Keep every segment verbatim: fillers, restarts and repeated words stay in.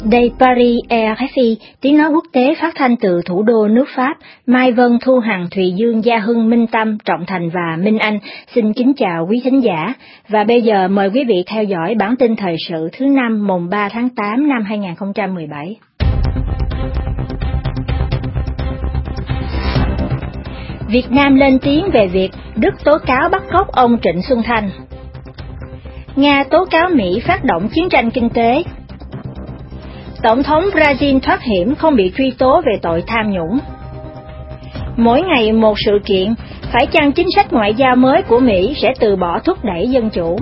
Đây Paris, rờ ép i, tiếng nói quốc tế phát thanh từ thủ đô nước Pháp. Mai Vân, Thu Hằng, Thùy Dương, Gia Hưng, Minh Tâm, Trọng Thành và Minh Anh xin kính chào quý thính giả. Và bây giờ mời quý vị theo dõi bản tin thời sự thứ năm mùng ba tháng tám năm hai nghìn không trăm mười bảy. Việt Nam lên tiếng về việc Đức tố cáo bắt cóc ông Trịnh Xuân Thanh. Nga tố cáo Mỹ phát động chiến tranh kinh tế. Tổng thống Brazil thoát hiểm không bị truy tố về tội tham nhũng. Mỗi ngày một sự kiện, phải chăng chính sách ngoại giao mới của Mỹ sẽ từ bỏ thúc đẩy dân chủ?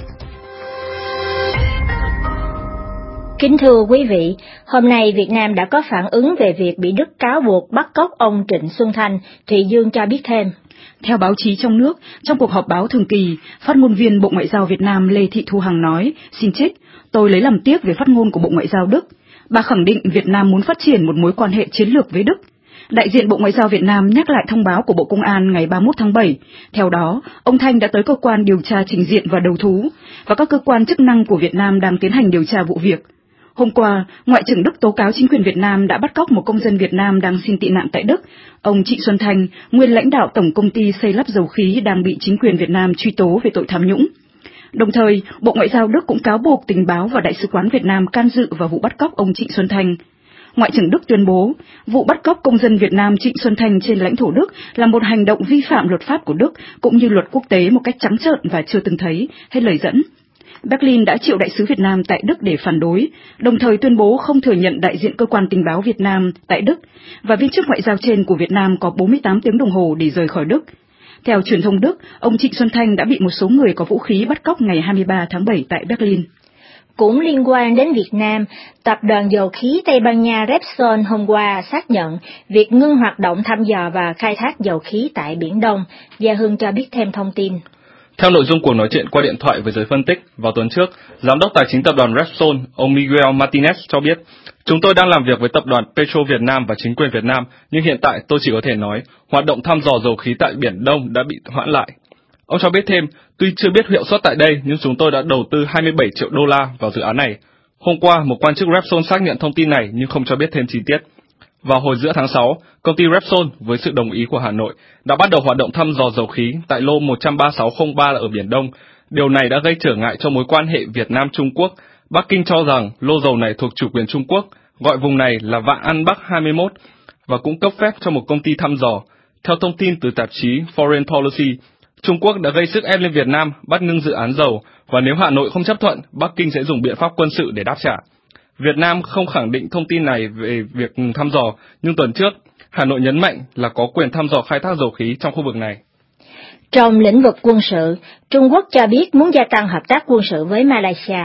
Kính thưa quý vị, hôm nay Việt Nam đã có phản ứng về việc bị Đức cáo buộc bắt cóc ông Trịnh Xuân Thanh. Thùy Dương cho biết thêm. Theo báo chí trong nước, trong cuộc họp báo thường kỳ, phát ngôn viên Bộ Ngoại giao Việt Nam Lê Thị Thu Hằng nói, xin trích, tôi lấy làm tiếc về phát ngôn của Bộ Ngoại giao Đức. Bà khẳng định Việt Nam muốn phát triển một mối quan hệ chiến lược với Đức. Đại diện Bộ Ngoại giao Việt Nam nhắc lại thông báo của Bộ Công an ngày ba mươi mốt tháng bảy. Theo đó, ông Thanh đã tới cơ quan điều tra trình diện và đầu thú, và các cơ quan chức năng của Việt Nam đang tiến hành điều tra vụ việc. Hôm qua, Ngoại trưởng Đức tố cáo chính quyền Việt Nam đã bắt cóc một công dân Việt Nam đang xin tị nạn tại Đức. Ông Trịnh Xuân Thanh, nguyên lãnh đạo Tổng công ty xây lắp dầu khí, đang bị chính quyền Việt Nam truy tố về tội tham nhũng. Đồng thời, Bộ Ngoại giao Đức cũng cáo buộc tình báo và Đại sứ quán Việt Nam can dự vào vụ bắt cóc ông Trịnh Xuân Thanh. Ngoại trưởng Đức tuyên bố, vụ bắt cóc công dân Việt Nam Trịnh Xuân Thanh trên lãnh thổ Đức là một hành động vi phạm luật pháp của Đức cũng như luật quốc tế một cách trắng trợn và chưa từng thấy, hết lời dẫn. Berlin đã triệu đại sứ Việt Nam tại Đức để phản đối, đồng thời tuyên bố không thừa nhận đại diện cơ quan tình báo Việt Nam tại Đức, và viên chức ngoại giao trên của Việt Nam có bốn mươi tám tiếng đồng hồ để rời khỏi Đức. Theo truyền thông Đức, ông Trịnh Xuân Thanh đã bị một số người có vũ khí bắt cóc ngày hai mươi ba tháng bảy tại Berlin. Cũng liên quan đến Việt Nam, tập đoàn dầu khí Tây Ban Nha Repsol hôm qua xác nhận việc ngưng hoạt động thăm dò và khai thác dầu khí tại Biển Đông. Gia Hưng cho biết thêm thông tin. Theo nội dung cuộc nói chuyện qua điện thoại với giới phân tích, vào tuần trước, Giám đốc Tài chính tập đoàn Repsol, ông Miguel Martinez cho biết, chúng tôi đang làm việc với tập đoàn Petro Việt Nam và chính quyền Việt Nam, nhưng hiện tại tôi chỉ có thể nói, hoạt động thăm dò dầu khí tại Biển Đông đã bị hoãn lại. Ông cho biết thêm, tuy chưa biết hiệu suất tại đây, nhưng chúng tôi đã đầu tư hai mươi bảy triệu đô la vào dự án này. Hôm qua, một quan chức Repsol xác nhận thông tin này nhưng không cho biết thêm chi tiết. Vào hồi giữa tháng sáu, công ty Repsol, với sự đồng ý của Hà Nội, đã bắt đầu hoạt động thăm dò dầu khí tại lô một trăm ba mươi sáu không ba ở Biển Đông. Điều này đã gây trở ngại cho mối quan hệ Việt Nam-Trung Quốc. Bắc Kinh cho rằng lô dầu này thuộc chủ quyền Trung Quốc, gọi vùng này là Vạn An Bắc hai mươi mốt, và cũng cấp phép cho một công ty thăm dò. Theo thông tin từ tạp chí Foreign Policy, Trung Quốc đã gây sức ép lên Việt Nam bắt ngưng dự án dầu, và nếu Hà Nội không chấp thuận, Bắc Kinh sẽ dùng biện pháp quân sự để đáp trả. Việt Nam không khẳng định thông tin này về việc thăm dò, nhưng tuần trước, Hà Nội nhấn mạnh là có quyền thăm dò khai thác dầu khí trong khu vực này. Trong lĩnh vực quân sự, Trung Quốc cho biết muốn gia tăng hợp tác quân sự với Malaysia.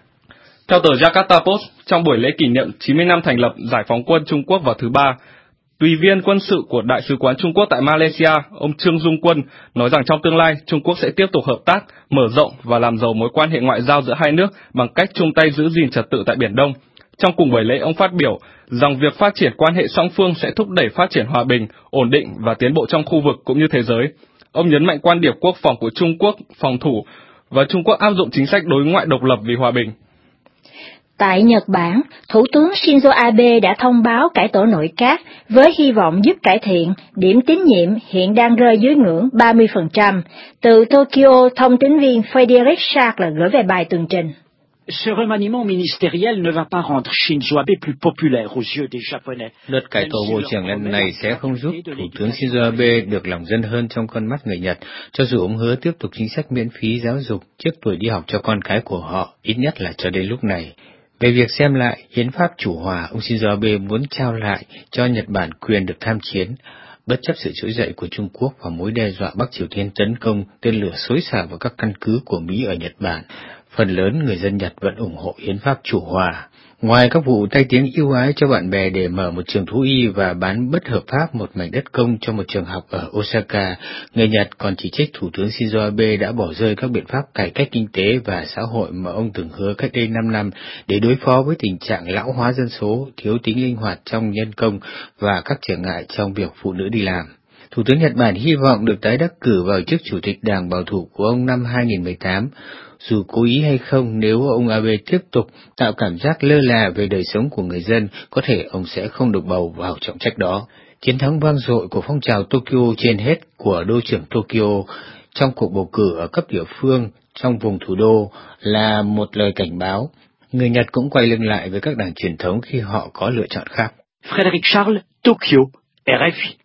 Theo tờ Jakarta Post, trong buổi lễ kỷ niệm chín mươi năm thành lập Giải phóng quân Trung Quốc vào thứ Ba, tùy viên quân sự của Đại sứ quán Trung Quốc tại Malaysia, ông Trương Dung Quân, nói rằng trong tương lai, Trung Quốc sẽ tiếp tục hợp tác, mở rộng và làm giàu mối quan hệ ngoại giao giữa hai nước bằng cách chung tay giữ gìn trật tự tại Biển Đông. Trong cùng buổi lễ, ông phát biểu rằng việc phát triển quan hệ song phương sẽ thúc đẩy phát triển hòa bình, ổn định và tiến bộ trong khu vực cũng như thế giới. Ông nhấn mạnh quan điểm quốc phòng của Trung Quốc phòng thủ và Trung Quốc áp dụng chính sách đối ngoại độc lập vì hòa bình. Tại Nhật Bản, Thủ tướng Shinzo Abe đã thông báo cải tổ nội các với hy vọng giúp cải thiện điểm tín nhiệm hiện đang rơi dưới ngưỡng ba mươi phần trăm. Từ Tokyo, thông tín viên Frederick Charles gửi về bài tường trình. Ce remaniement ministériel ne va pas rendre Shinzo Abe plus populaire aux yeux des Japonais. Luật cải tổ bộ trưởng lần này sẽ không giúp Thủ tướng Shinzo Abe được lòng dân hơn trong con mắt người Nhật, cho dù ông hứa tiếp tục chính sách miễn phí giáo dục trước tuổi đi học cho con cái của họ, ít nhất là cho đến lúc này. Về việc xem lại hiến pháp chủ hòa, ông Shinzo Abe muốn trao lại cho Nhật Bản quyền được tham chiến, bất chấp sự trỗi dậy của Trung Quốc và mối đe dọa Bắc Triều Tiên tấn công tên lửa xối xả vào các căn cứ của Mỹ ở Nhật Bản. Phần lớn người dân Nhật vẫn ủng hộ hiến pháp chủ hòa. Ngoài các vụ tay tiếng ưu ái cho bạn bè để mở một trường thú y và bán bất hợp pháp một mảnh đất công cho một trường học ở Osaka, người Nhật còn chỉ trích Thủ tướng Shinzo Abe đã bỏ rơi các biện pháp cải cách kinh tế và xã hội mà ông từng hứa cách đây năm năm để đối phó với tình trạng lão hóa dân số, thiếu tính linh hoạt trong nhân công và các trở ngại trong việc phụ nữ đi làm. Thủ tướng Nhật Bản hy vọng được tái đắc cử vào chức chủ tịch đảng bảo thủ của ông năm hai nghìn không trăm mười tám. Dù cố ý hay không, nếu ông Abe tiếp tục tạo cảm giác lơ là về đời sống của người dân, có thể ông sẽ không được bầu vào trọng trách đó. Chiến thắng vang dội của phong trào Tokyo trên hết của đô trưởng Tokyo trong cuộc bầu cử ở cấp địa phương trong vùng thủ đô là một lời cảnh báo. Người Nhật cũng quay lưng lại với các đảng truyền thống khi họ có lựa chọn khác. Frédéric Charles, Tokyo, R F I.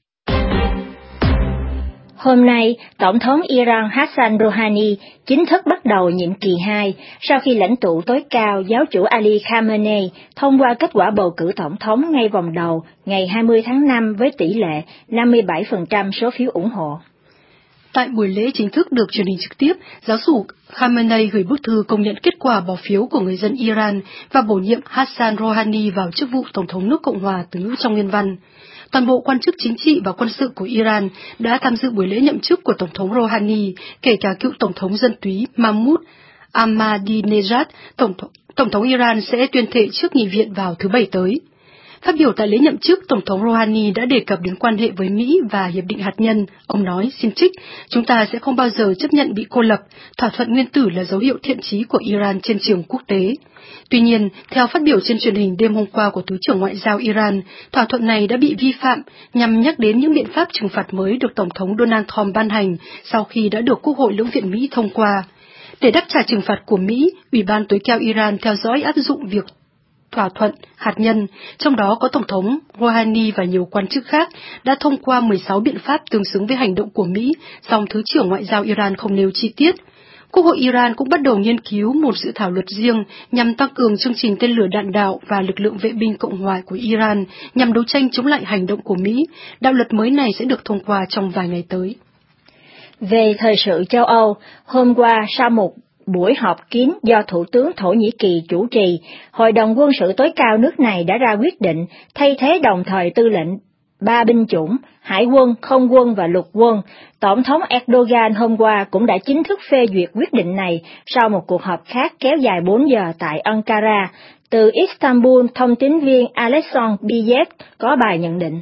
Hôm nay, Tổng thống Iran Hassan Rouhani chính thức bắt đầu nhiệm kỳ hai sau khi lãnh tụ tối cao giáo chủ Ali Khamenei thông qua kết quả bầu cử tổng thống ngay vòng đầu ngày hai mươi tháng năm với tỷ lệ năm mươi bảy phần trăm số phiếu ủng hộ. Tại buổi lễ chính thức được truyền hình trực tiếp, giáo chủ Khamenei gửi bức thư công nhận kết quả bỏ phiếu của người dân Iran và bổ nhiệm Hassan Rouhani vào chức vụ Tổng thống nước Cộng hòa từ ngữ trong nguyên văn. Toàn bộ quan chức chính trị và quân sự của Iran đã tham dự buổi lễ nhậm chức của Tổng thống Rouhani, kể cả cựu Tổng thống dân túy Mahmoud Ahmadinejad. Tổng, th- Tổng thống Iran sẽ tuyên thệ trước nghị viện vào thứ Bảy tới. Phát biểu tại lễ nhậm chức, Tổng thống Rouhani đã đề cập đến quan hệ với Mỹ và Hiệp định Hạt nhân. Ông nói, xin trích, chúng ta sẽ không bao giờ chấp nhận bị cô lập, thỏa thuận nguyên tử là dấu hiệu thiện chí của Iran trên trường quốc tế. Tuy nhiên, theo phát biểu trên truyền hình đêm hôm qua của Thứ trưởng Ngoại giao Iran, thỏa thuận này đã bị vi phạm nhằm nhắc đến những biện pháp trừng phạt mới được Tổng thống Donald Trump ban hành sau khi đã được Quốc hội Lưỡng viện Mỹ thông qua. Để đáp trả trừng phạt của Mỹ, Ủy ban tối cao Iran theo dõi áp dụng việc thỏa thuận hạt nhân, trong đó có Tổng thống Rouhani và nhiều quan chức khác, đã thông qua mười sáu biện pháp tương xứng với hành động của Mỹ, song Thứ trưởng Ngoại giao Iran không nêu chi tiết. Quốc hội Iran cũng bắt đầu nghiên cứu một dự thảo luật riêng nhằm tăng cường chương trình tên lửa đạn đạo và lực lượng vệ binh Cộng hòa của Iran nhằm đấu tranh chống lại hành động của Mỹ. Đạo luật mới này sẽ được thông qua trong vài ngày tới. Về thời sự châu Âu, hôm qua sau một buổi họp kín do Thủ tướng Thổ Nhĩ Kỳ chủ trì, Hội đồng quân sự tối cao nước này đã ra quyết định thay thế đồng thời tư lệnh ba binh chủng, hải quân, không quân và lục quân. Tổng thống Erdogan hôm qua cũng đã chính thức phê duyệt quyết định này sau một cuộc họp khác kéo dài bốn giờ tại Ankara. Từ Istanbul, thông tín viên Alexandre Biyet có bài nhận định.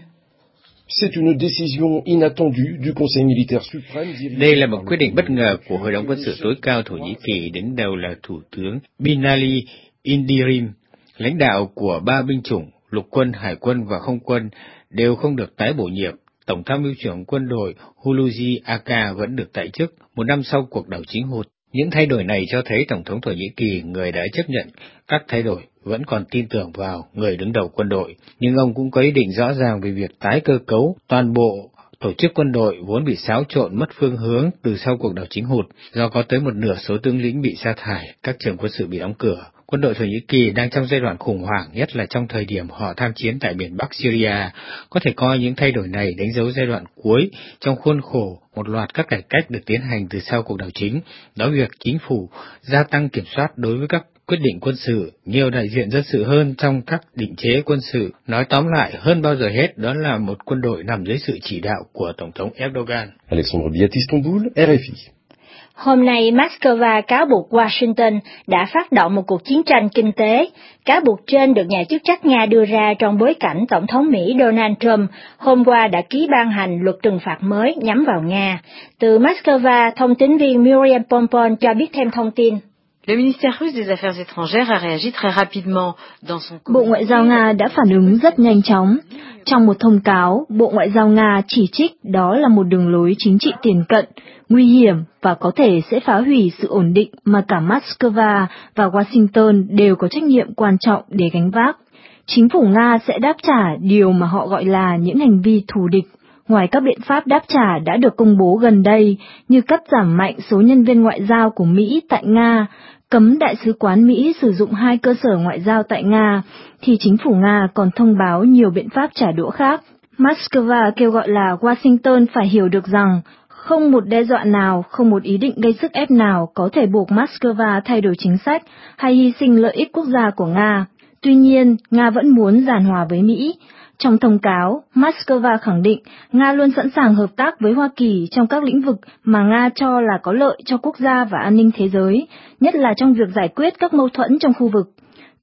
Đây là một quyết định bất ngờ của Hội đồng quân sự tối cao Thổ Nhĩ Kỳ, đứng đầu là Thủ tướng Binali Indirim. Lãnh đạo của ba binh chủng, lục quân, hải quân và không quân đều không được tái bổ nhiệm. Tổng tham mưu trưởng quân đội Hulusi Aka vẫn được tại chức một năm sau cuộc đảo chính hụt. Những thay đổi này cho thấy Tổng thống Thổ Nhĩ Kỳ, người đã chấp nhận các thay đổi, vẫn còn tin tưởng vào người đứng đầu quân đội, nhưng ông cũng có ý định rõ ràng về việc tái cơ cấu toàn bộ tổ chức quân đội vốn bị xáo trộn mất phương hướng từ sau cuộc đảo chính hụt, do có tới một nửa số tướng lĩnh bị sa thải, các trường quân sự bị đóng cửa. Quân đội Thổ Nhĩ Kỳ đang trong giai đoạn khủng hoảng, nhất là trong thời điểm họ tham chiến tại miền Bắc Syria. Có thể coi những thay đổi này đánh dấu giai đoạn cuối trong khuôn khổ một loạt các cải cách được tiến hành từ sau cuộc đảo chính, đó việc chính phủ gia tăng kiểm soát đối với các quyết định quân sự, nhiều đại diện dân sự hơn trong các định chế quân sự. Nói tóm lại, hơn bao giờ hết, đó là một quân đội nằm dưới sự chỉ đạo của Tổng thống Erdogan. Alexandre Biyet, Istanbul, R F I. Hôm nay, Moscow cáo buộc Washington đã phát động một cuộc chiến tranh kinh tế. Cáo buộc trên được nhà chức trách Nga đưa ra trong bối cảnh Tổng thống Mỹ Donald Trump hôm qua đã ký ban hành luật trừng phạt mới nhắm vào Nga. Từ Moscow, thông tín viên Muriel Pompon cho biết thêm thông tin. Le ministère russe des Affaires étrangères a réagi très rapidement dans son Bộ Ngoại giao Nga đã phản ứng rất nhanh chóng. Trong một thông cáo, Bộ Ngoại giao Nga chỉ trích đó là một đường lối chính trị tiền cận, nguy hiểm và có thể sẽ phá hủy sự ổn định mà cả Moscow và Washington đều có trách nhiệm quan trọng để gánh vác. Chính phủ Nga sẽ đáp trả điều mà họ gọi là những hành vi thù địch. Ngoài các biện pháp đáp trả đã được công bố gần đây, như cắt giảm mạnh số nhân viên ngoại giao của Mỹ tại Nga, cấm Đại sứ quán Mỹ sử dụng hai cơ sở ngoại giao tại Nga, thì chính phủ Nga còn thông báo nhiều biện pháp trả đũa khác. Moscow kêu gọi là Washington phải hiểu được rằng, không một đe dọa nào, không một ý định gây sức ép nào có thể buộc Moscow thay đổi chính sách hay hy sinh lợi ích quốc gia của Nga. Tuy nhiên, Nga vẫn muốn giàn hòa với Mỹ. Trong thông cáo, Moscow khẳng định Nga luôn sẵn sàng hợp tác với Hoa Kỳ trong các lĩnh vực mà Nga cho là có lợi cho quốc gia và an ninh thế giới, nhất là trong việc giải quyết các mâu thuẫn trong khu vực.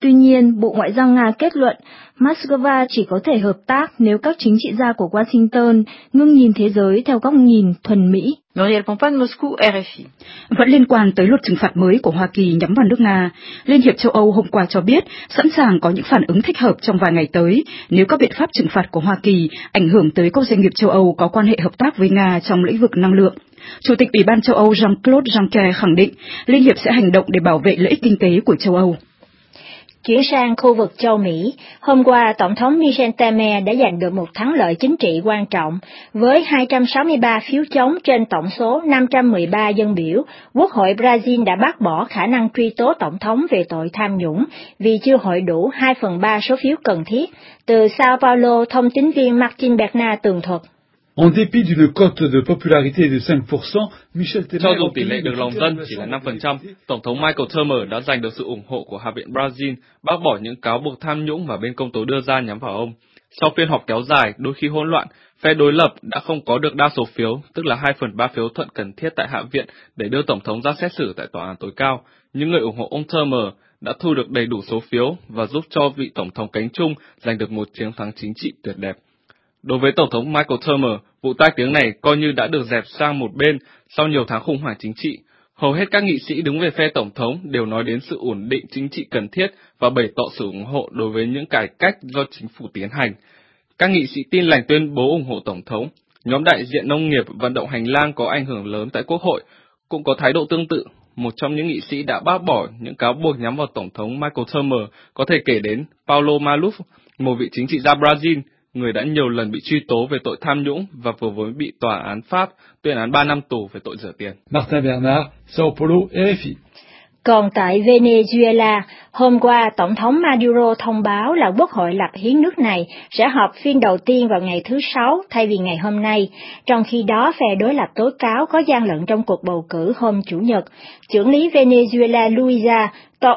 Tuy nhiên, Bộ Ngoại giao Nga kết luận Moscow chỉ có thể hợp tác nếu các chính trị gia của Washington ngưng nhìn thế giới theo góc nhìn thuần Mỹ. Muriel Pompane, Moscou, R F I. Vẫn liên quan tới luật trừng phạt mới của Hoa Kỳ nhắm vào nước Nga, Liên hiệp châu Âu hôm qua cho biết sẵn sàng có những phản ứng thích hợp trong vài ngày tới nếu các biện pháp trừng phạt của Hoa Kỳ ảnh hưởng tới các doanh nghiệp châu Âu có quan hệ hợp tác với Nga trong lĩnh vực năng lượng. Chủ tịch Ủy ban châu Âu Jean-Claude Juncker khẳng định Liên hiệp sẽ hành động để bảo vệ lợi ích kinh tế của châu Âu. Chuyển sang khu vực châu Mỹ, hôm qua Tổng thống Michel Temer đã giành được một thắng lợi chính trị quan trọng. Với hai trăm sáu mươi ba phiếu chống trên tổng số năm trăm mười ba dân biểu, Quốc hội Brazil đã bác bỏ khả năng truy tố Tổng thống về tội tham nhũng vì chưa hội đủ hai phần ba số phiếu cần thiết. Từ Sao Paulo, thông tín viên Martin Bernard tường thuật. En dépit d'une cote de popularité de cinq pour cent, Michel Temer... Cho dù tỷ lệ được lòng dân chỉ là năm phần trăm, Tổng thống Michel Temer đã giành được sự ủng hộ của Hạ viện Brazil, bác bỏ những cáo buộc tham nhũng mà bên công tố đưa ra nhắm vào ông. Sau phiên họp kéo dài, đôi khi hỗn loạn, phe đối lập đã không có được đa số phiếu, tức là hai phần ba phiếu thuận cần thiết tại Hạ viện để đưa Tổng thống ra xét xử tại Tòa án tối cao. Những người ủng hộ ông Temer đã thu được đầy đủ số phiếu và giúp cho vị Tổng thống cánh chung giành được một chiến thắng chính trị tuyệt đẹp. Đối với Tổng thống Michel Temer, vụ tai tiếng này coi như đã được dẹp sang một bên sau nhiều tháng khủng hoảng chính trị. Hầu hết các nghị sĩ đứng về phe Tổng thống đều nói đến sự ổn định chính trị cần thiết và bày tỏ sự ủng hộ đối với những cải cách do chính phủ tiến hành. Các nghị sĩ Tin lành tuyên bố ủng hộ Tổng thống. Nhóm đại diện nông nghiệp vận động hành lang có ảnh hưởng lớn tại Quốc hội cũng có thái độ tương tự. Một trong những nghị sĩ đã bác bỏ những cáo buộc nhắm vào Tổng thống Michel Temer có thể kể đến Paulo Maluf, một vị chính trị gia Brazil, người đã nhiều lần bị truy tố về tội tham nhũng và vừa mới bị tòa án Pháp tuyên án ba năm tù về tội rửa tiền. Martin Bernard, Sao Paulo, R F I. Còn tại Venezuela, hôm qua Tổng thống Maduro thông báo là Quốc hội lập hiến nước này sẽ họp phiên đầu tiên vào ngày thứ Sáu thay vì ngày hôm nay. Trong khi đó, phe đối lập tố cáo có gian lận trong cuộc bầu cử hôm Chủ nhật. Trưởng lý Venezuela Luisa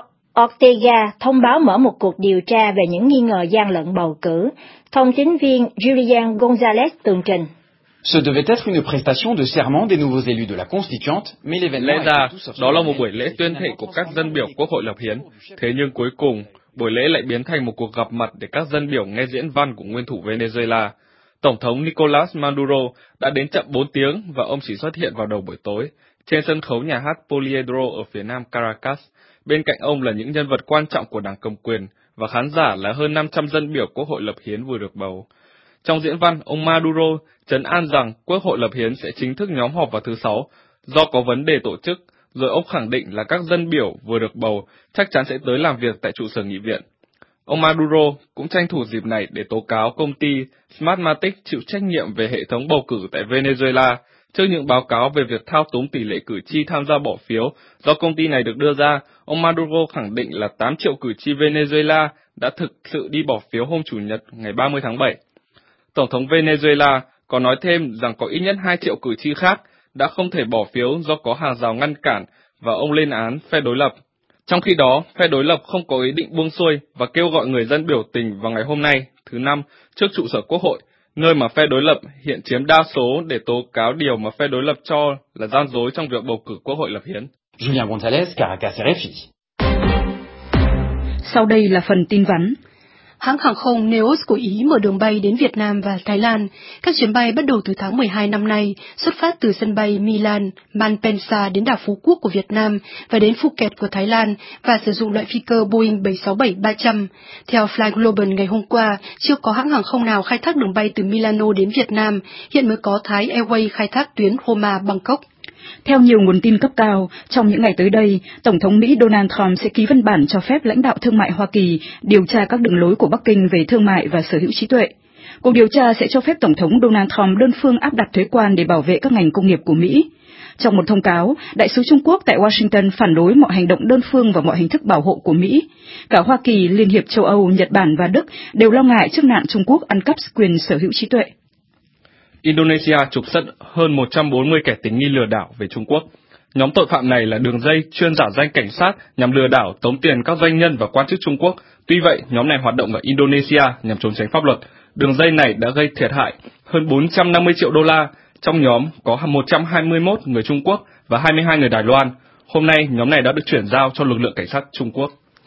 Ortega thông báo mở một cuộc điều tra về những nghi ngờ gian lận bầu cử. Thông tín viên Julian Gonzalez tường trình. Ce devait être une prestation de serment des nouveaux élus de la Constituante, mais l'événement... Lẽ ra, đó là một buổi lễ tuyên thệ của các dân biểu Quốc hội lập hiến. Thế nhưng cuối cùng, buổi lễ lại biến thành một cuộc gặp mặt để các dân biểu nghe diễn văn của nguyên thủ Venezuela. Tổng thống Nicolas Maduro đã đến chậm bốn tiếng và ông chỉ xuất hiện vào đầu buổi tối, trên sân khấu nhà hát Poliedro ở phía nam Caracas. Bên cạnh ông là những nhân vật quan trọng của đảng cầm quyền, và khán giả là hơn năm trăm dân biểu Quốc hội lập hiến vừa được bầu. Trong diễn văn, ông Maduro trấn an rằng Quốc hội lập hiến sẽ chính thức nhóm họp vào thứ Sáu, do có vấn đề tổ chức, rồi ông khẳng định là các dân biểu vừa được bầu chắc chắn sẽ tới làm việc tại trụ sở nghị viện. Ông Maduro cũng tranh thủ dịp này để tố cáo công ty Smartmatic chịu trách nhiệm về hệ thống bầu cử tại Venezuela, trước những báo cáo về việc thao túng tỷ lệ cử tri tham gia bỏ phiếu do công ty này được đưa ra. Ông Maduro khẳng định là tám triệu cử tri Venezuela đã thực sự đi bỏ phiếu hôm Chủ nhật ngày ba mươi tháng bảy. Tổng thống Venezuela còn nói thêm rằng có ít nhất hai triệu cử tri khác đã không thể bỏ phiếu do có hàng rào ngăn cản và ông lên án phe đối lập. Trong khi đó, phe đối lập không có ý định buông xuôi và kêu gọi người dân biểu tình vào ngày hôm nay, thứ Năm, trước trụ sở Quốc hội, nơi mà phe đối lập hiện chiếm đa số để tố cáo điều mà phe đối lập cho là gian dối trong việc bầu cử Quốc hội lập hiến. Julian Gonzalez, Caracas, R F I. Sau đây là phần tin vắn. Hãng hàng không Neos của Ý mở đường bay đến Việt Nam và Thái Lan. Các chuyến bay bắt đầu từ tháng mười hai năm nay, xuất phát từ sân bay Milan, Malpensa đến đảo Phú Quốc của Việt Nam và đến Phuket của Thái Lan và sử dụng loại phi cơ Boeing bảy sáu bảy ba trăm. Theo Fly Global ngày hôm qua, chưa có hãng hàng không nào khai thác đường bay từ Milano đến Việt Nam, hiện mới có Thái Airways khai thác tuyến Roma-Bangkok. Theo nhiều nguồn tin cấp cao, trong những ngày tới đây, Tổng thống Mỹ Donald Trump sẽ ký văn bản cho phép lãnh đạo thương mại Hoa Kỳ điều tra các đường lối của Bắc Kinh về thương mại và sở hữu trí tuệ. Cuộc điều tra sẽ cho phép Tổng thống Donald Trump đơn phương áp đặt thuế quan để bảo vệ các ngành công nghiệp của Mỹ. Trong một thông cáo, Đại sứ Trung Quốc tại Washington phản đối mọi hành động đơn phương và mọi hình thức bảo hộ của Mỹ. Cả Hoa Kỳ, Liên hiệp châu Âu, Nhật Bản và Đức đều lo ngại trước nạn Trung Quốc ăn cắp quyền sở hữu trí tuệ. Indonesia trục xuất hơn một trăm bốn mươi kẻ tình nghi lừa đảo về Trung Quốc. Nhóm tội phạm này là đường dây chuyên giả danh cảnh sát nhằm lừa đảo tống tiền các doanh nhân và quan chức Trung Quốc. Tuy vậy, nhóm này hoạt động ở Indonesia nhằm trốn tránh pháp luật. Đường dây này đã gây thiệt hại hơn bốn trăm năm mươi triệu đô la. Trong nhóm có một trăm hai mươi mốt người Trung Quốc và hai mươi hai người Đài Loan. Hôm nay, nhóm này đã được chuyển giao cho lực lượng cảnh sát Trung Quốc.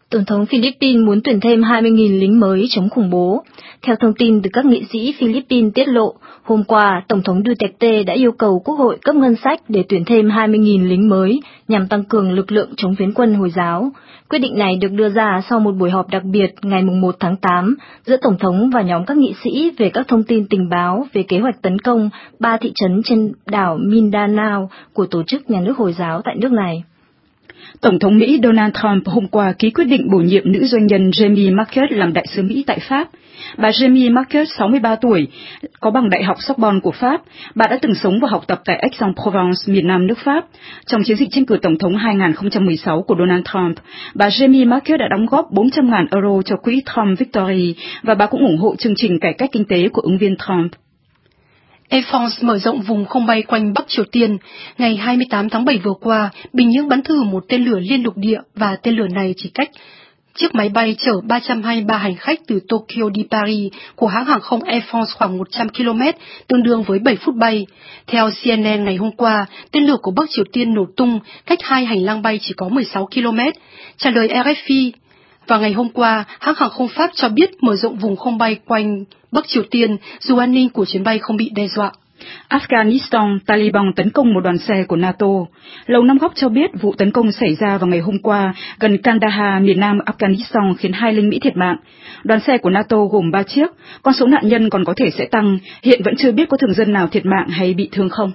Tổng thống Philippines muốn tuyển thêm hai mươi nghìn lính mới chống khủng bố. Theo thông tin từ các nghị sĩ Philippines tiết lộ, hôm qua, Tổng thống Duterte đã yêu cầu Quốc hội cấp ngân sách để tuyển thêm hai mươi nghìn lính mới nhằm tăng cường lực lượng chống phiến quân Hồi giáo. Quyết định này được đưa ra sau một buổi họp đặc biệt ngày mùng một tháng tám giữa Tổng thống và nhóm các nghị sĩ về các thông tin tình báo về kế hoạch tấn công ba thị trấn trên đảo Mindanao của Tổ chức Nhà nước Hồi giáo tại nước này. Tổng thống Mỹ Donald Trump hôm qua ký quyết định bổ nhiệm nữ doanh nhân Jamie Marcus làm đại sứ Mỹ tại Pháp. Bà Jamie Marcus, sáu mươi ba tuổi, có bằng Đại học Sorbonne của Pháp. Bà đã từng sống và học tập tại Aix-en-Provence, miền Nam nước Pháp. Trong chiến dịch tranh cử tổng thống hai nghìn không trăm mười sáu của Donald Trump, bà Jamie Marcus đã đóng góp bốn trăm nghìn euro cho quỹ Trump Victory và bà cũng ủng hộ chương trình cải cách kinh tế của ứng viên Trump. Air France mở rộng vùng không bay quanh Bắc Triều Tiên. Ngày hai mươi tám tháng bảy vừa qua, Bình Nhưỡng bắn thử một tên lửa liên lục địa và tên lửa này chỉ cách chiếc máy bay chở ba trăm hai mươi ba hành khách từ Tokyo đi Paris của hãng hàng không Air France khoảng một trăm ki lô mét, tương đương với bảy phút bay. Theo C N N ngày hôm qua, tên lửa của Bắc Triều Tiên nổ tung cách hai hành lang bay chỉ có mười sáu ki lô mét. Trả lời R F I, vào ngày hôm qua, hãng hàng không Pháp cho biết mở rộng vùng không bay quanh Bắc Triều Tiên dù an ninh của chuyến bay không bị đe dọa. Afghanistan, Taliban tấn công một đoàn xe của NATO. Lầu Năm Góc cho biết vụ tấn công xảy ra vào ngày hôm qua gần Kandahar, miền nam Afghanistan, khiến hai lính Mỹ thiệt mạng. Đoàn xe của NATO gồm ba chiếc, con số nạn nhân còn có thể sẽ tăng, hiện vẫn chưa biết có thường dân nào thiệt mạng hay bị thương không.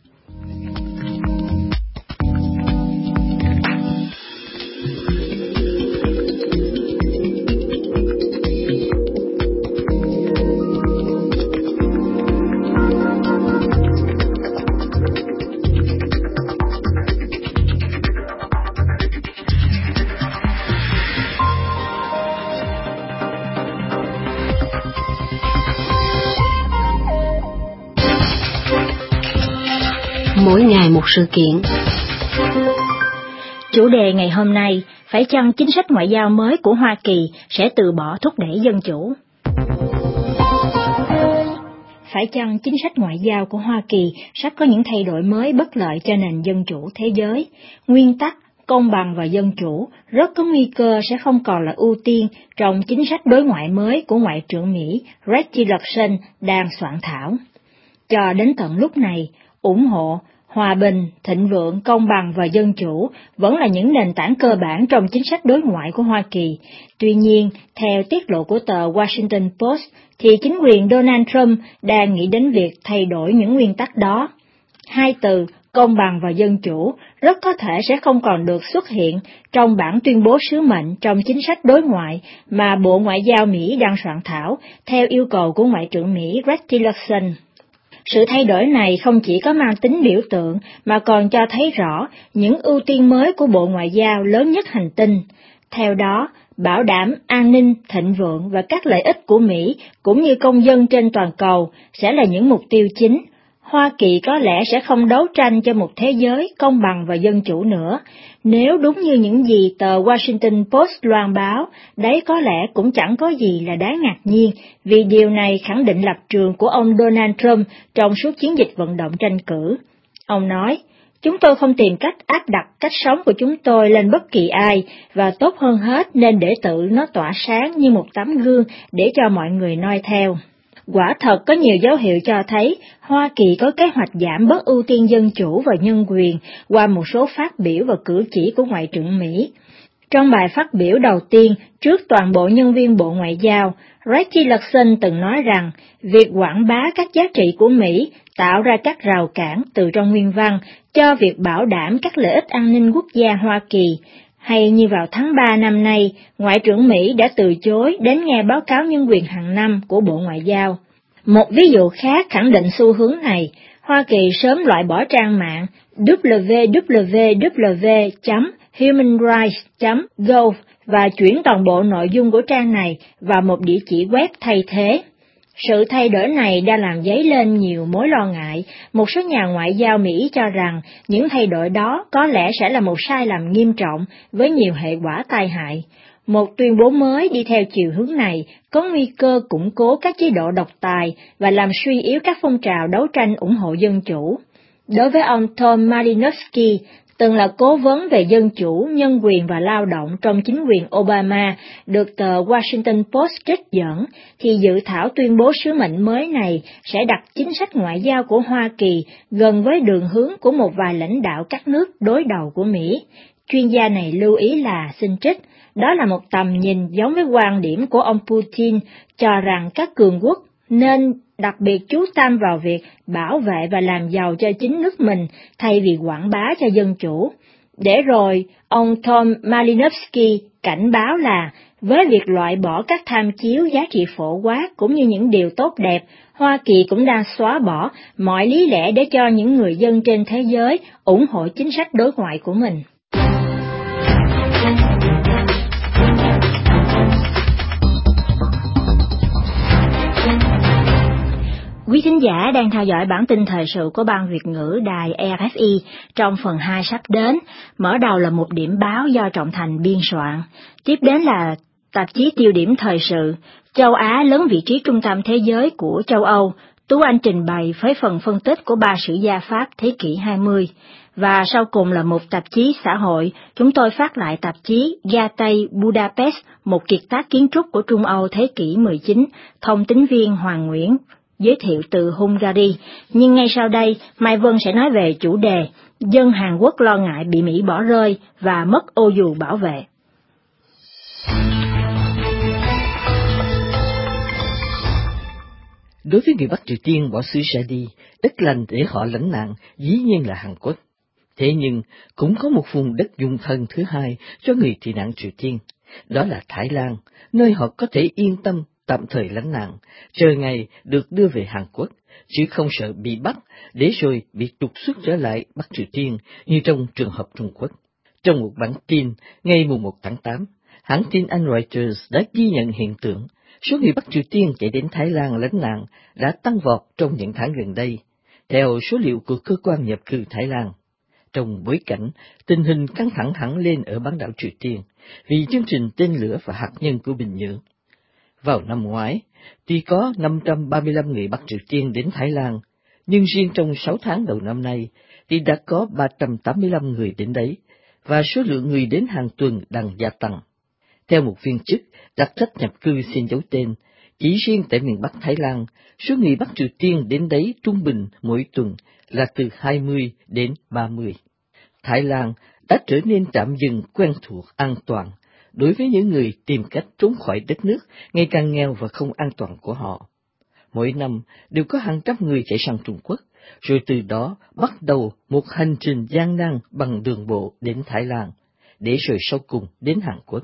Mỗi ngày một sự kiện. Chủ đề ngày hôm nay, phải chăng chính sách ngoại giao mới của Hoa Kỳ sẽ từ bỏ thúc đẩy dân chủ? Phải chăng chính sách ngoại giao của Hoa Kỳ sắp có những thay đổi mới bất lợi cho nền dân chủ thế giới? Nguyên tắc, công bằng và dân chủ rất có nguy cơ sẽ không còn là ưu tiên trong chính sách đối ngoại mới của Ngoại trưởng Mỹ Rex Tillerson đang soạn thảo. Cho đến tận lúc này, ủng hộ, hòa bình, thịnh vượng, công bằng và dân chủ vẫn là những nền tảng cơ bản trong chính sách đối ngoại của Hoa Kỳ. Tuy nhiên, theo tiết lộ của tờ Washington Post, thì chính quyền Donald Trump đang nghĩ đến việc thay đổi những nguyên tắc đó. Hai từ công bằng và dân chủ rất có thể sẽ không còn được xuất hiện trong bản tuyên bố sứ mệnh trong chính sách đối ngoại mà Bộ Ngoại giao Mỹ đang soạn thảo theo yêu cầu của Ngoại trưởng Mỹ Rex Tillerson. Sự thay đổi này không chỉ có mang tính biểu tượng mà còn cho thấy rõ những ưu tiên mới của Bộ Ngoại giao lớn nhất hành tinh. Theo đó, bảo đảm an ninh, thịnh vượng và các lợi ích của Mỹ cũng như công dân trên toàn cầu sẽ là những mục tiêu chính. Hoa Kỳ có lẽ sẽ không đấu tranh cho một thế giới công bằng và dân chủ nữa. Nếu đúng như những gì tờ Washington Post loan báo, đấy có lẽ cũng chẳng có gì là đáng ngạc nhiên, vì điều này khẳng định lập trường của ông Donald Trump trong suốt chiến dịch vận động tranh cử. Ông nói, chúng tôi không tìm cách áp đặt cách sống của chúng tôi lên bất kỳ ai, và tốt hơn hết nên để tự nó tỏa sáng như một tấm gương để cho mọi người noi theo. Quả thật có nhiều dấu hiệu cho thấy Hoa Kỳ có kế hoạch giảm bớt ưu tiên dân chủ và nhân quyền qua một số phát biểu và cử chỉ của Ngoại trưởng Mỹ. Trong bài phát biểu đầu tiên trước toàn bộ nhân viên Bộ Ngoại giao, Rex Tillerson từng nói rằng việc quảng bá các giá trị của Mỹ tạo ra các rào cản từ trong nguyên văn cho việc bảo đảm các lợi ích an ninh quốc gia Hoa Kỳ. Hay như vào tháng ba năm nay, Ngoại trưởng Mỹ đã từ chối đến nghe báo cáo nhân quyền hàng năm của Bộ Ngoại giao. Một ví dụ khác khẳng định xu hướng này, Hoa Kỳ sớm loại bỏ trang mạng w w w chấm human rights chấm gov và chuyển toàn bộ nội dung của trang này vào một địa chỉ web thay thế. Sự thay đổi này đã làm dấy lên nhiều mối lo ngại. Một số nhà ngoại giao Mỹ cho rằng những thay đổi đó có lẽ sẽ là một sai lầm nghiêm trọng với nhiều hệ quả tai hại. Một tuyên bố mới đi theo chiều hướng này có nguy cơ củng cố các chế độ độc tài và làm suy yếu các phong trào đấu tranh ủng hộ dân chủ. Đối với ông Tom Malinowski, từng là cố vấn về dân chủ, nhân quyền và lao động trong chính quyền Obama, được tờ Washington Post trích dẫn, thì dự thảo tuyên bố sứ mệnh mới này sẽ đặt chính sách ngoại giao của Hoa Kỳ gần với đường hướng của một vài lãnh đạo các nước đối đầu của Mỹ. Chuyên gia này lưu ý là, xin trích, đó là một tầm nhìn giống với quan điểm của ông Putin cho rằng các cường quốc nên đặc biệt chú tâm vào việc bảo vệ và làm giàu cho chính nước mình thay vì quảng bá cho dân chủ. Để rồi, ông Tom Malinowski cảnh báo là với việc loại bỏ các tham chiếu giá trị phổ quát cũng như những điều tốt đẹp, Hoa Kỳ cũng đang xóa bỏ mọi lý lẽ để cho những người dân trên thế giới ủng hộ chính sách đối ngoại của mình. Quý thính giả đang theo dõi bản tin thời sự của Ban Việt ngữ đài e rờ ép i trong phần hai sắp đến. Mở đầu là một điểm báo do Trọng Thành biên soạn. Tiếp đến là tạp chí tiêu điểm thời sự, châu Á lớn vị trí trung tâm thế giới của châu Âu, Tú Anh trình bày với phần phân tích của ba sử gia Pháp thế kỷ hai mươi. Và sau cùng là một tạp chí xã hội, chúng tôi phát lại tạp chí Ga Tây Budapest, một kiệt tác kiến trúc của Trung Âu thế kỷ mười chín, thông tín viên Hoàng Nguyễn giới thiệu từ Hungary. Nhưng ngay sau đây, Mai Vân sẽ nói về chủ đề dân Hàn Quốc lo ngại bị Mỹ bỏ rơi và mất ô dù bảo vệ. Đối với người Bắc Triều Tiên bỏ xứ ra đi, đất lành để họ lánh nạn dĩ nhiên là Hàn Quốc. Thế nhưng cũng có một vùng đất dung thân thứ hai cho người tị nạn Triều Tiên, đó là Thái Lan, nơi họ có thể yên tâm tạm thời lánh nạn, chờ ngày được đưa về Hàn Quốc, chứ không sợ bị bắt, để rồi bị trục xuất trở lại Bắc Triều Tiên như trong trường hợp Trung Quốc. Trong một bản tin ngày mùng một tháng tám, hãng tin Anh Reuters đã ghi nhận hiện tượng số người Bắc Triều Tiên chạy đến Thái Lan lánh nạn đã tăng vọt trong những tháng gần đây, theo số liệu của cơ quan nhập cư Thái Lan. Trong bối cảnh tình hình căng thẳng hẳn lên ở bán đảo Triều Tiên vì chương trình tên lửa và hạt nhân của Bình Nhưỡng. Vào năm ngoái, tuy có năm trăm ba mươi lăm người Bắc Triều Tiên đến Thái Lan, nhưng riêng trong sáu tháng đầu năm nay thì đã có ba trăm tám mươi lăm người đến đấy, và số lượng người đến hàng tuần đang gia tăng. Theo một viên chức đặc trách nhập cư xin giấu tên, chỉ riêng tại miền Bắc Thái Lan, số người Bắc Triều Tiên đến đấy trung bình mỗi tuần là từ hai mươi đến ba mươi. Thái Lan đã trở nên trạm dừng quen thuộc, an toàn đối với những người tìm cách trốn khỏi đất nước ngày càng nghèo và không an toàn của họ. Mỗi năm đều có hàng trăm người chạy sang Trung Quốc, rồi từ đó bắt đầu một hành trình gian nan bằng đường bộ đến Thái Lan, để rồi sau cùng đến Hàn Quốc.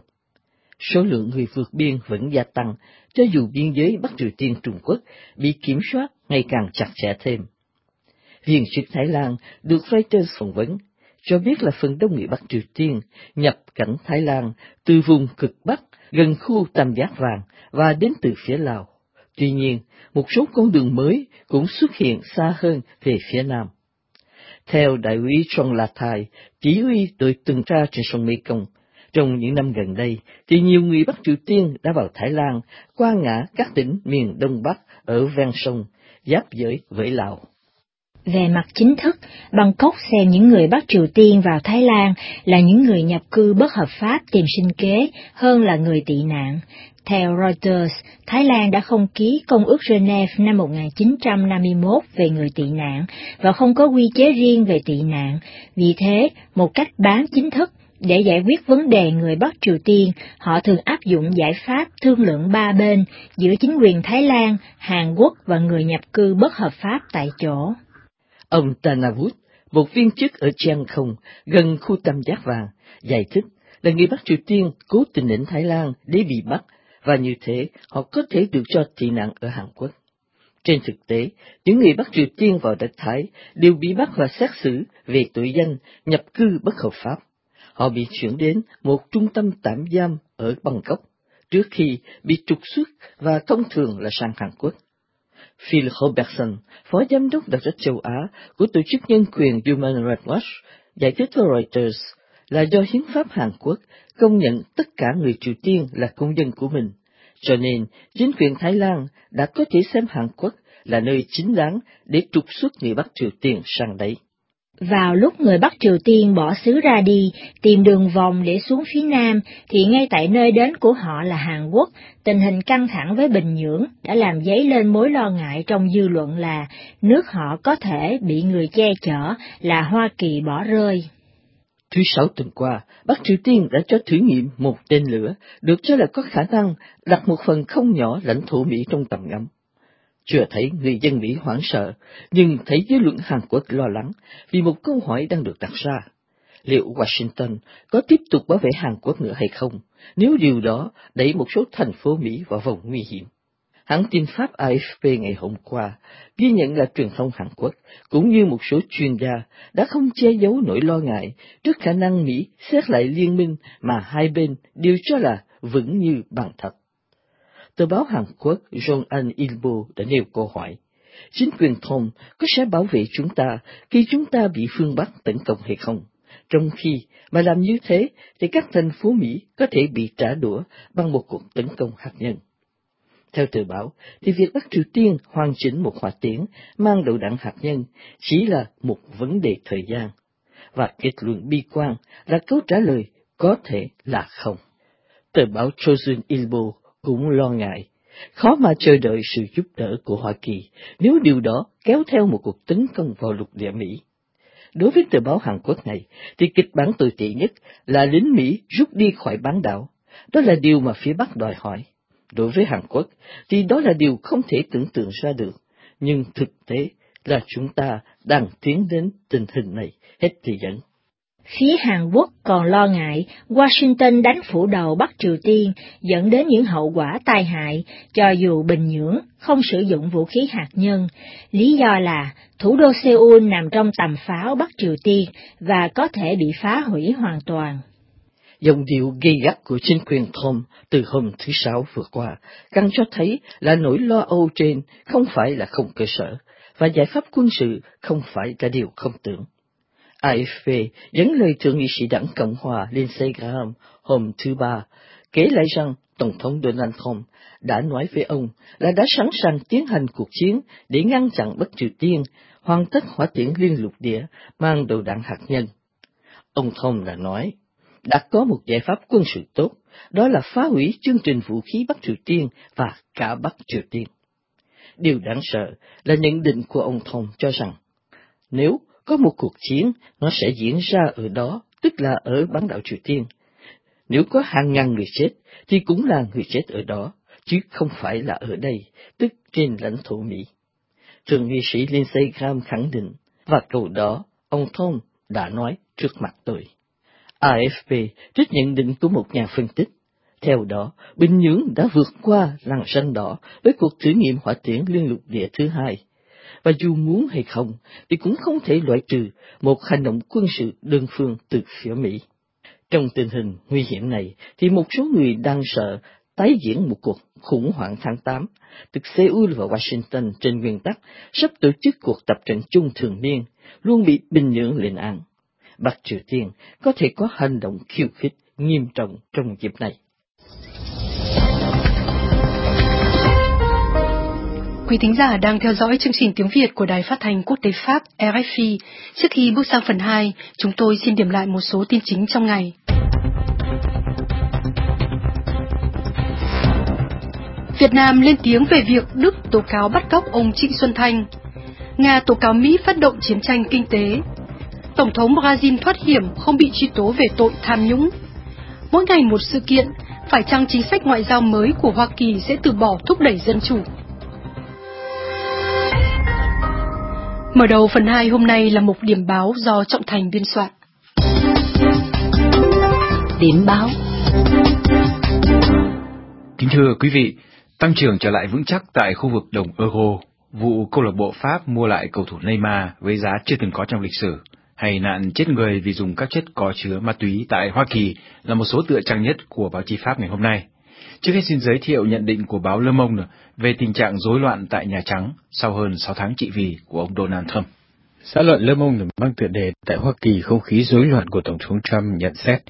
Số lượng người vượt biên vẫn gia tăng, cho dù biên giới Bắc Triều Tiên Trung Quốc bị kiểm soát ngày càng chặt chẽ thêm. Viên chức Thái Lan được Reuters phỏng vấn cho biết là phần đông người Bắc Triều Tiên nhập cảnh Thái Lan từ vùng cực Bắc gần khu Tam Giác Vàng và đến từ phía Lào. Tuy nhiên, một số con đường mới cũng xuất hiện xa hơn về phía Nam. Theo đại úy Chong La Thai, chỉ huy đội tuần tra trên sông Mekong, trong những năm gần đây thì nhiều người Bắc Triều Tiên đã vào Thái Lan qua ngã các tỉnh miền Đông Bắc ở ven sông, giáp giới với Lào. Về mặt chính thức, Bangkok xem những người Bắc Triều Tiên vào Thái Lan là những người nhập cư bất hợp pháp tìm sinh kế hơn là người tị nạn. Theo Reuters, Thái Lan đã không ký Công ước Geneva năm một nghìn chín trăm năm mươi mốt về người tị nạn và không có quy chế riêng về tị nạn. Vì thế, một cách bán chính thức, để giải quyết vấn đề người Bắc Triều Tiên, họ thường áp dụng giải pháp thương lượng ba bên giữa chính quyền Thái Lan, Hàn Quốc và người nhập cư bất hợp pháp tại chỗ. Ông Tanavut, một viên chức ở Chiang Khong, gần khu Tam Giác Vàng, giải thích là người Bắc Triều Tiên cố tình đến Thái Lan để bị bắt, và như thế họ có thể được cho tị nạn ở Hàn Quốc. Trên thực tế, những người Bắc Triều Tiên vào đất Thái đều bị bắt và xét xử về tội danh nhập cư bất hợp pháp. Họ bị chuyển đến một trung tâm tạm giam ở Bangkok, trước khi bị trục xuất và thông thường là sang Hàn Quốc. Phil Robertson, phó giám đốc đặc trách châu Á của tổ chức nhân quyền Human Rights Watch, giải thích với Reuters là do hiến pháp Hàn Quốc công nhận tất cả người Triều Tiên là công dân của mình, cho nên chính quyền Thái Lan đã có thể xem Hàn Quốc là nơi chính đáng để trục xuất người Bắc Triều Tiên sang đấy. Vào lúc người Bắc Triều Tiên bỏ xứ ra đi, tìm đường vòng để xuống phía Nam, thì ngay tại nơi đến của họ là Hàn Quốc, tình hình căng thẳng với Bình Nhưỡng đã làm dấy lên mối lo ngại trong dư luận là nước họ có thể bị người che chở là Hoa Kỳ bỏ rơi. Thứ Sáu tuần qua, Bắc Triều Tiên đã cho thử nghiệm một tên lửa được cho là có khả năng đặt một phần không nhỏ lãnh thổ Mỹ trong tầm ngắm. Chưa thấy người dân Mỹ hoảng sợ, nhưng thấy dư luận Hàn Quốc lo lắng vì một câu hỏi đang được đặt ra. Liệu Washington có tiếp tục bảo vệ Hàn Quốc nữa hay không, nếu điều đó đẩy một số thành phố Mỹ vào vòng nguy hiểm? Hãng tin Pháp A F P ngày hôm qua ghi nhận là truyền thông Hàn Quốc cũng như một số chuyên gia đã không che giấu nỗi lo ngại trước khả năng Mỹ xét lại liên minh mà hai bên đều cho là vững như bàn thạch. Tờ báo Hàn Quốc Yonhap Ilbo đã nêu câu hỏi, chính quyền Trump có sẽ bảo vệ chúng ta khi chúng ta bị phương Bắc tấn công hay không, trong khi mà làm như thế thì các thành phố Mỹ có thể bị trả đũa bằng một cuộc tấn công hạt nhân. Theo tờ báo, thì việc Bắc Triều Tiên hoàn chỉnh một hỏa tiễn mang đầu đạn hạt nhân chỉ là một vấn đề thời gian, và kết luận bi quan là câu trả lời có thể là không. Tờ báo Chosun Ilbo cũng lo ngại, khó mà chờ đợi sự giúp đỡ của Hoa Kỳ nếu điều đó kéo theo một cuộc tấn công vào lục địa Mỹ. Đối với tờ báo Hàn Quốc này, thì kịch bản tồi tệ nhất là lính Mỹ rút đi khỏi bán đảo. Đó là điều mà phía Bắc đòi hỏi. Đối với Hàn Quốc, thì đó là điều không thể tưởng tượng ra được. Nhưng thực tế là chúng ta đang tiến đến tình hình này, hết lời dẫn. Phía Hàn Quốc còn lo ngại Washington đánh phủ đầu Bắc Triều Tiên dẫn đến những hậu quả tai hại cho dù Bình Nhưỡng không sử dụng vũ khí hạt nhân. Lý do là thủ đô Seoul nằm trong tầm pháo Bắc Triều Tiên và có thể bị phá hủy hoàn toàn. Dòng điệu gay gắt của chính quyền Trump từ hôm thứ Sáu vừa qua càng cho thấy là nỗi lo âu trên không phải là không cơ sở, và giải pháp quân sự không phải là điều không tưởng. A F P dẫn lời thượng nghị sĩ đảng Cộng hòa Lindsey Graham hôm thứ Ba, kể lại rằng Tổng thống Donald Trump đã nói với ông là đã sẵn sàng tiến hành cuộc chiến để ngăn chặn Bắc Triều Tiên hoàn tất hỏa tiễn liên lục địa mang đầu đạn hạt nhân. Ông Trump đã nói, đã có một giải pháp quân sự tốt, đó là phá hủy chương trình vũ khí Bắc Triều Tiên và cả Bắc Triều Tiên. Điều đáng sợ là nhận định của ông Trump cho rằng, nếu có một cuộc chiến, nó sẽ diễn ra ở đó, tức là ở bán đảo Triều Tiên. Nếu có hàng ngàn người chết, thì cũng là người chết ở đó, chứ không phải là ở đây, tức trên lãnh thổ Mỹ. Thượng nghị sĩ Lindsey Graham khẳng định, và câu đó, ông Trump đã nói trước mặt tôi. A F P trích nhận định của một nhà phân tích. Theo đó, Bình Nhưỡng đã vượt qua lằn ranh đỏ với cuộc thử nghiệm hỏa tiễn liên lục địa thứ hai. Và dù muốn hay không, thì cũng không thể loại trừ một hành động quân sự đơn phương từ phía Mỹ. Trong tình hình nguy hiểm này, thì một số người đang sợ tái diễn một cuộc khủng hoảng tháng tám, từ Seoul và Washington trên nguyên tắc sắp tổ chức cuộc tập trận chung thường niên, luôn bị Bình Nhưỡng lên án. Bắc Triều Tiên có thể có hành động khiêu khích nghiêm trọng trong dịp này. Quý thính giả đang theo dõi chương trình tiếng Việt của Đài Phát thanh Quốc tế Pháp R F I. Trước khi bước sang phần hai, chúng tôi xin điểm lại một số tin chính trong ngày. Việt Nam lên tiếng về việc Đức tố cáo bắt cóc ông Trịnh Xuân Thanh. Nga tố cáo Mỹ phát động chiến tranh kinh tế. Tổng thống Brazil thoát hiểm không bị truy tố về tội tham nhũng. Mỗi ngày một sự kiện, phải chăng chính sách ngoại giao mới của Hoa Kỳ sẽ từ bỏ thúc đẩy dân chủ? Mở đầu phần hai hôm nay là mục điểm báo do Trọng Thành biên soạn. Điểm báo. Kính thưa quý vị, tăng trưởng trở lại vững chắc tại khu vực đồng euro, vụ câu lạc bộ Pháp mua lại cầu thủ Neymar với giá chưa từng có trong lịch sử, hay nạn chết người vì dùng các chất có chứa ma túy tại Hoa Kỳ là một số tựa trang nhất của báo chí Pháp ngày hôm nay. Trước hết xin giới thiệu nhận định của báo Le Monde về tình trạng rối loạn tại Nhà Trắng sau hơn sáu tháng trị vì của ông Donald Trump. Xã luận Le Monde mang tựa đề tại Hoa Kỳ không khí rối loạn của Tổng thống Trump nhận xét,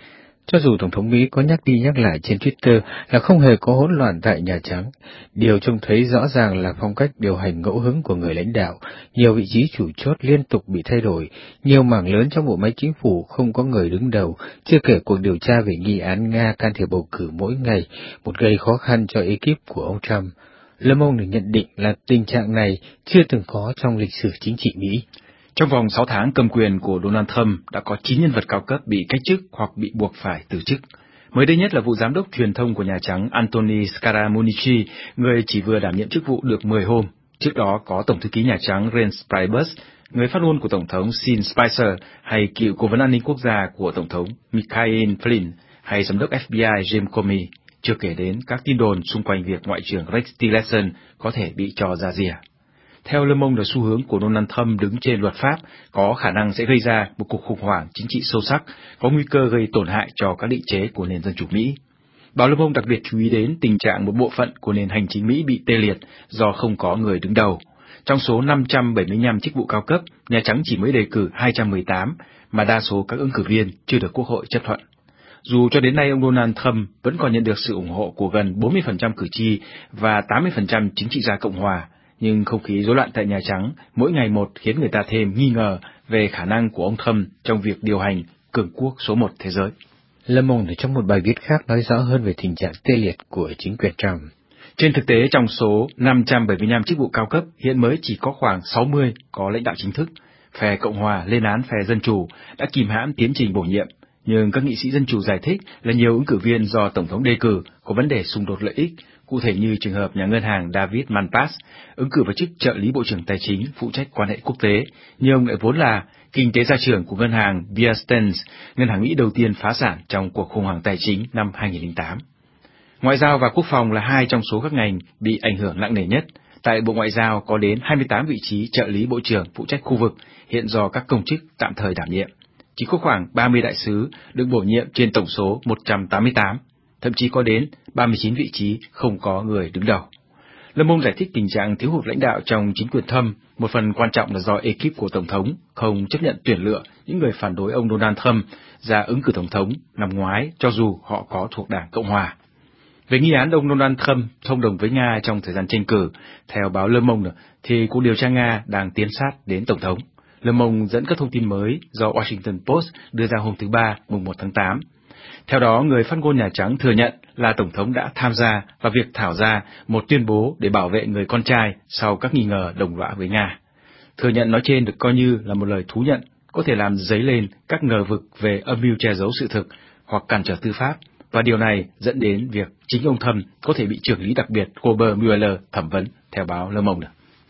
Cho dù Tổng thống Mỹ có nhắc đi nhắc lại trên Twitter là không hề có hỗn loạn tại Nhà Trắng, điều trông thấy rõ ràng là phong cách điều hành ngẫu hứng của người lãnh đạo, nhiều vị trí chủ chốt liên tục bị thay đổi, nhiều mảng lớn trong bộ máy chính phủ không có người đứng đầu, chưa kể cuộc điều tra về nghi án Nga can thiệp bầu cử mỗi ngày, một gây khó khăn cho ekip của ông Trump. Le Monde nhận định là tình trạng này chưa từng có trong lịch sử chính trị Mỹ. Trong vòng sáu tháng cầm quyền của Donald Trump đã có chín nhân vật cao cấp bị cách chức hoặc bị buộc phải từ chức. Mới đây nhất là vụ giám đốc truyền thông của Nhà Trắng Anthony Scaramucci, người chỉ vừa đảm nhiệm chức vụ được mười hôm. Trước đó có Tổng thư ký Nhà Trắng Reince Priebus, người phát ngôn của Tổng thống Sean Spicer hay cựu cố vấn an ninh quốc gia của Tổng thống Michael Flynn hay giám đốc F B I James Comey, chưa kể đến các tin đồn xung quanh việc Ngoại trưởng Rex Tillerson có thể bị trò ra rìa. Theo Le Monde, là xu hướng của Donald Trump đứng trên luật pháp có khả năng sẽ gây ra một cuộc khủng hoảng chính trị sâu sắc, có nguy cơ gây tổn hại cho các định chế của nền dân chủ Mỹ. Báo Le Monde đặc biệt chú ý đến tình trạng một bộ phận của nền hành chính Mỹ bị tê liệt do không có người đứng đầu. Trong số năm trăm bảy mươi lăm chức vụ cao cấp, Nhà Trắng chỉ mới đề cử hai trăm mười tám, mà đa số các ứng cử viên chưa được Quốc hội chấp thuận. Dù cho đến nay ông Donald Trump vẫn còn nhận được sự ủng hộ của gần bốn mươi phần trăm cử tri và tám mươi phần trăm chính trị gia Cộng hòa, nhưng không khí rối loạn tại Nhà Trắng mỗi ngày một khiến người ta thêm nghi ngờ về khả năng của ông Trump trong việc điều hành cường quốc số một thế giới. Le Monde trong một bài viết khác nói rõ hơn về tình trạng tê liệt của chính quyền Trump. Trên thực tế, trong số năm trăm bảy mươi lăm chức vụ cao cấp, hiện mới chỉ có khoảng sáu mươi có lãnh đạo chính thức. Phe Cộng hòa lên án phe Dân chủ đã kìm hãm tiến trình bổ nhiệm, nhưng các nghị sĩ Dân chủ giải thích là nhiều ứng cử viên do Tổng thống đề cử có vấn đề xung đột lợi ích, cụ thể như trường hợp nhà ngân hàng David Malpass, ứng cử vào chức trợ lý Bộ trưởng Tài chính phụ trách quan hệ quốc tế, nhưng ông lại vốn là kinh tế gia trưởng của ngân hàng Bear Stearns, ngân hàng Mỹ đầu tiên phá sản trong cuộc khủng hoảng tài chính năm hai nghìn lẻ tám. Ngoại giao và quốc phòng là hai trong số các ngành bị ảnh hưởng nặng nề nhất. Tại Bộ Ngoại giao có đến hai mươi tám vị trí trợ lý Bộ trưởng phụ trách khu vực hiện do các công chức tạm thời đảm nhiệm. Chỉ có khoảng ba mươi đại sứ được bổ nhiệm trên tổng số một trăm tám mươi tám, thậm chí có đến ba mươi chín vị trí không có người đứng đầu. Le Monde giải thích tình trạng thiếu hụt lãnh đạo trong chính quyền Trump, một phần quan trọng là do ekip của Tổng thống không chấp nhận tuyển lựa những người phản đối ông Donald Trump ra ứng cử Tổng thống năm ngoái, cho dù họ có thuộc Đảng Cộng hòa. Về nghi án ông Donald Trump thông đồng với Nga trong thời gian tranh cử, theo báo Le Monde, thì cuộc điều tra Nga đang tiến sát đến Tổng thống. Le Monde dẫn các thông tin mới do Washington Post đưa ra hôm thứ Ba, mùng một tháng tám. Theo đó, người phát ngôn Nhà Trắng thừa nhận là Tổng thống đã tham gia vào việc thảo ra một tuyên bố để bảo vệ người con trai sau các nghi ngờ đồng lõa với Nga. Thừa nhận nói trên được coi như là một lời thú nhận, có thể làm dấy lên các ngờ vực về âm mưu che giấu sự thực hoặc cản trở tư pháp, và điều này dẫn đến việc chính ông Trump có thể bị trưởng lý đặc biệt Robert Mueller thẩm vấn, theo báo Le Monde.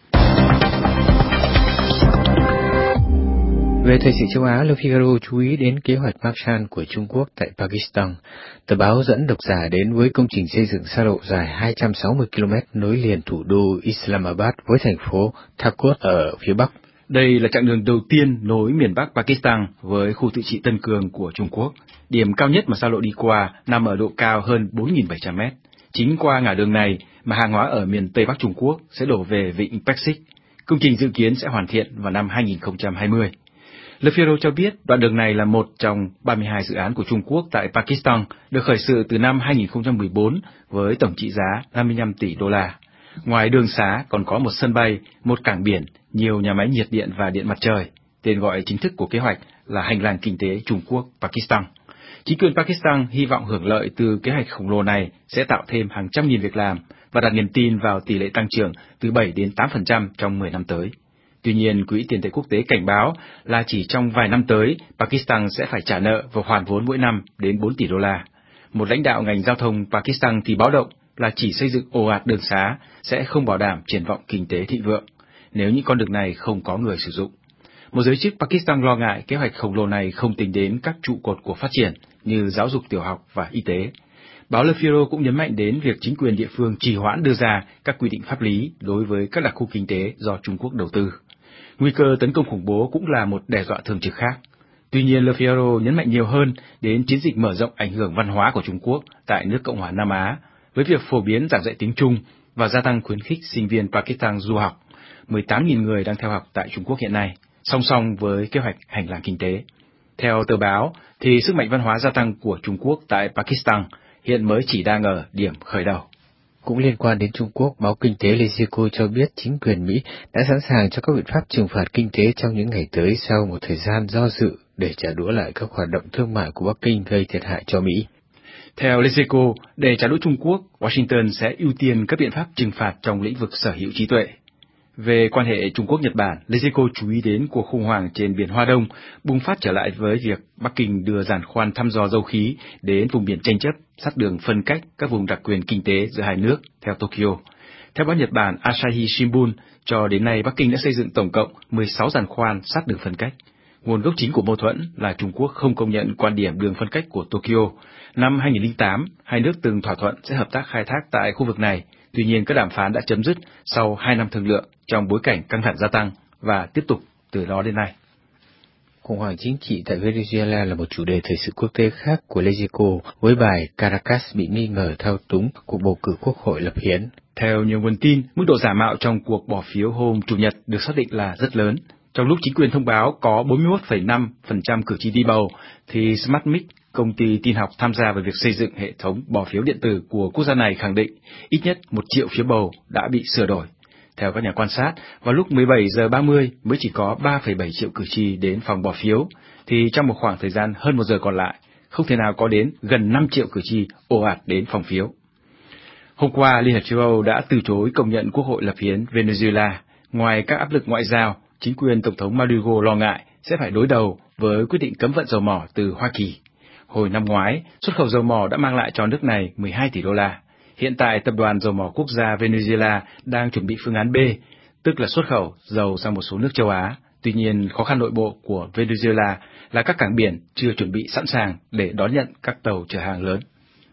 Về thời sự châu Á, Le Figaro chú ý đến kế hoạch Marshall của Trung Quốc tại Pakistan. Tờ báo dẫn độc giả đến với công trình xây dựng xa lộ dài hai trăm sáu mươi ki lô mét nối liền thủ đô Islamabad với thành phố Thakur ở phía Bắc. Đây là chặng đường đầu tiên nối miền Bắc Pakistan với khu tự trị Tân Cương của Trung Quốc. Điểm cao nhất mà xa lộ đi qua nằm ở độ cao hơn bốn nghìn bảy trăm mét. Chính qua ngã đường này mà hàng hóa ở miền Tây Bắc Trung Quốc sẽ đổ về vịnh Persic. Công trình dự kiến sẽ hoàn thiện vào năm hai nghìn không trăm hai mươi. Le Figaro cho biết đoạn đường này là một trong ba mươi hai dự án của Trung Quốc tại Pakistan, được khởi sự từ năm hai nghìn không trăm mười bốn với tổng trị giá năm mươi lăm tỷ đô la. Ngoài đường xá còn có một sân bay, một cảng biển, nhiều nhà máy nhiệt điện và điện mặt trời. Tên gọi chính thức của kế hoạch là Hành lang Kinh tế Trung Quốc-Pakistan. Chính quyền Pakistan hy vọng hưởng lợi từ kế hoạch khổng lồ này sẽ tạo thêm hàng trăm nghìn việc làm và đặt niềm tin vào tỷ lệ tăng trưởng từ bảy đến tám phần trăm trong mười năm tới. Tuy nhiên, Quỹ tiền tệ quốc tế cảnh báo là chỉ trong vài năm tới, Pakistan sẽ phải trả nợ và hoàn vốn mỗi năm đến bốn tỷ đô la. Một lãnh đạo ngành giao thông Pakistan thì báo động là chỉ xây dựng ồ ạt đường xá sẽ không bảo đảm triển vọng kinh tế thịnh vượng nếu những con đường này không có người sử dụng. Một giới chức Pakistan lo ngại kế hoạch khổng lồ này không tính đến các trụ cột của phát triển như giáo dục tiểu học và y tế. Báo Le Figaro cũng nhấn mạnh đến việc chính quyền địa phương trì hoãn đưa ra các quy định pháp lý đối với các đặc khu kinh tế do Trung Quốc đầu tư. Nguy cơ tấn công khủng bố cũng là một đe dọa thường trực khác. Tuy nhiên, Le Figaro nhấn mạnh nhiều hơn đến chiến dịch mở rộng ảnh hưởng văn hóa của Trung Quốc tại nước Cộng hòa Nam Á, với việc phổ biến giảng dạy tiếng Trung và gia tăng khuyến khích sinh viên Pakistan du học. mười tám nghìn người đang theo học tại Trung Quốc hiện nay, song song với kế hoạch hành lang kinh tế. Theo tờ báo, thì sức mạnh văn hóa gia tăng của Trung Quốc tại Pakistan hiện mới chỉ đang ở điểm khởi đầu. Cũng liên quan đến Trung Quốc, báo kinh tế Lezico cho biết chính quyền Mỹ đã sẵn sàng cho các biện pháp trừng phạt kinh tế trong những ngày tới sau một thời gian do dự để trả đũa lại các hoạt động thương mại của Bắc Kinh gây thiệt hại cho Mỹ. Theo Lezico, để trả đũa Trung Quốc, Washington sẽ ưu tiên các biện pháp trừng phạt trong lĩnh vực sở hữu trí tuệ. Về quan hệ Trung Quốc-Nhật Bản, Lezico chú ý đến cuộc khủng hoảng trên biển Hoa Đông bùng phát trở lại với việc Bắc Kinh đưa giàn khoan thăm dò dầu khí đến vùng biển tranh chấp, sát đường phân cách các vùng đặc quyền kinh tế giữa hai nước, theo Tokyo. Theo báo Nhật Bản Asahi Shimbun, cho đến nay Bắc Kinh đã xây dựng tổng cộng mười sáu giàn khoan sát đường phân cách. Nguồn gốc chính của mâu thuẫn là Trung Quốc không công nhận quan điểm đường phân cách của Tokyo. Năm hai nghìn không trăm lẻ tám, hai nước từng thỏa thuận sẽ hợp tác khai thác tại khu vực này. Tuy nhiên, các đàm phán đã chấm dứt sau hai năm thương lượng trong bối cảnh căng thẳng gia tăng và tiếp tục từ đó đến nay. Khủng hoảng chính trị tại Venezuela là một chủ đề thời sự quốc tế khác của Lezico với bài Caracas bị nghi ngờ thao túng cuộc bầu cử quốc hội lập hiến. Theo nhiều nguồn tin, mức độ giả mạo trong cuộc bỏ phiếu hôm Chủ nhật được xác định là rất lớn. Trong lúc chính quyền thông báo có bốn mươi mốt phẩy năm phần trăm cử tri đi bầu, thì Smartmic, công ty tin học tham gia vào việc xây dựng hệ thống bỏ phiếu điện tử của quốc gia này khẳng định ít nhất một triệu phiếu bầu đã bị sửa đổi. Theo các nhà quan sát, vào lúc mười bảy giờ ba mươi mới chỉ có ba phẩy bảy triệu cử tri đến phòng bỏ phiếu, thì trong một khoảng thời gian hơn một giờ còn lại, không thể nào có đến gần năm triệu cử tri ồ ạt đến phòng phiếu. Hôm qua, Liên Hợp châu Âu đã từ chối công nhận quốc hội lập hiến Venezuela. Ngoài các áp lực ngoại giao, chính quyền Tổng thống Maduro lo ngại sẽ phải đối đầu với quyết định cấm vận dầu mỏ từ Hoa Kỳ. Hồi năm ngoái, xuất khẩu dầu mỏ đã mang lại cho nước này mười hai tỷ đô la. Hiện tại, Tập đoàn Dầu mỏ Quốc gia Venezuela đang chuẩn bị phương án B, tức là xuất khẩu dầu sang một số nước châu Á. Tuy nhiên, khó khăn nội bộ của Venezuela là các cảng biển chưa chuẩn bị sẵn sàng để đón nhận các tàu chở hàng lớn.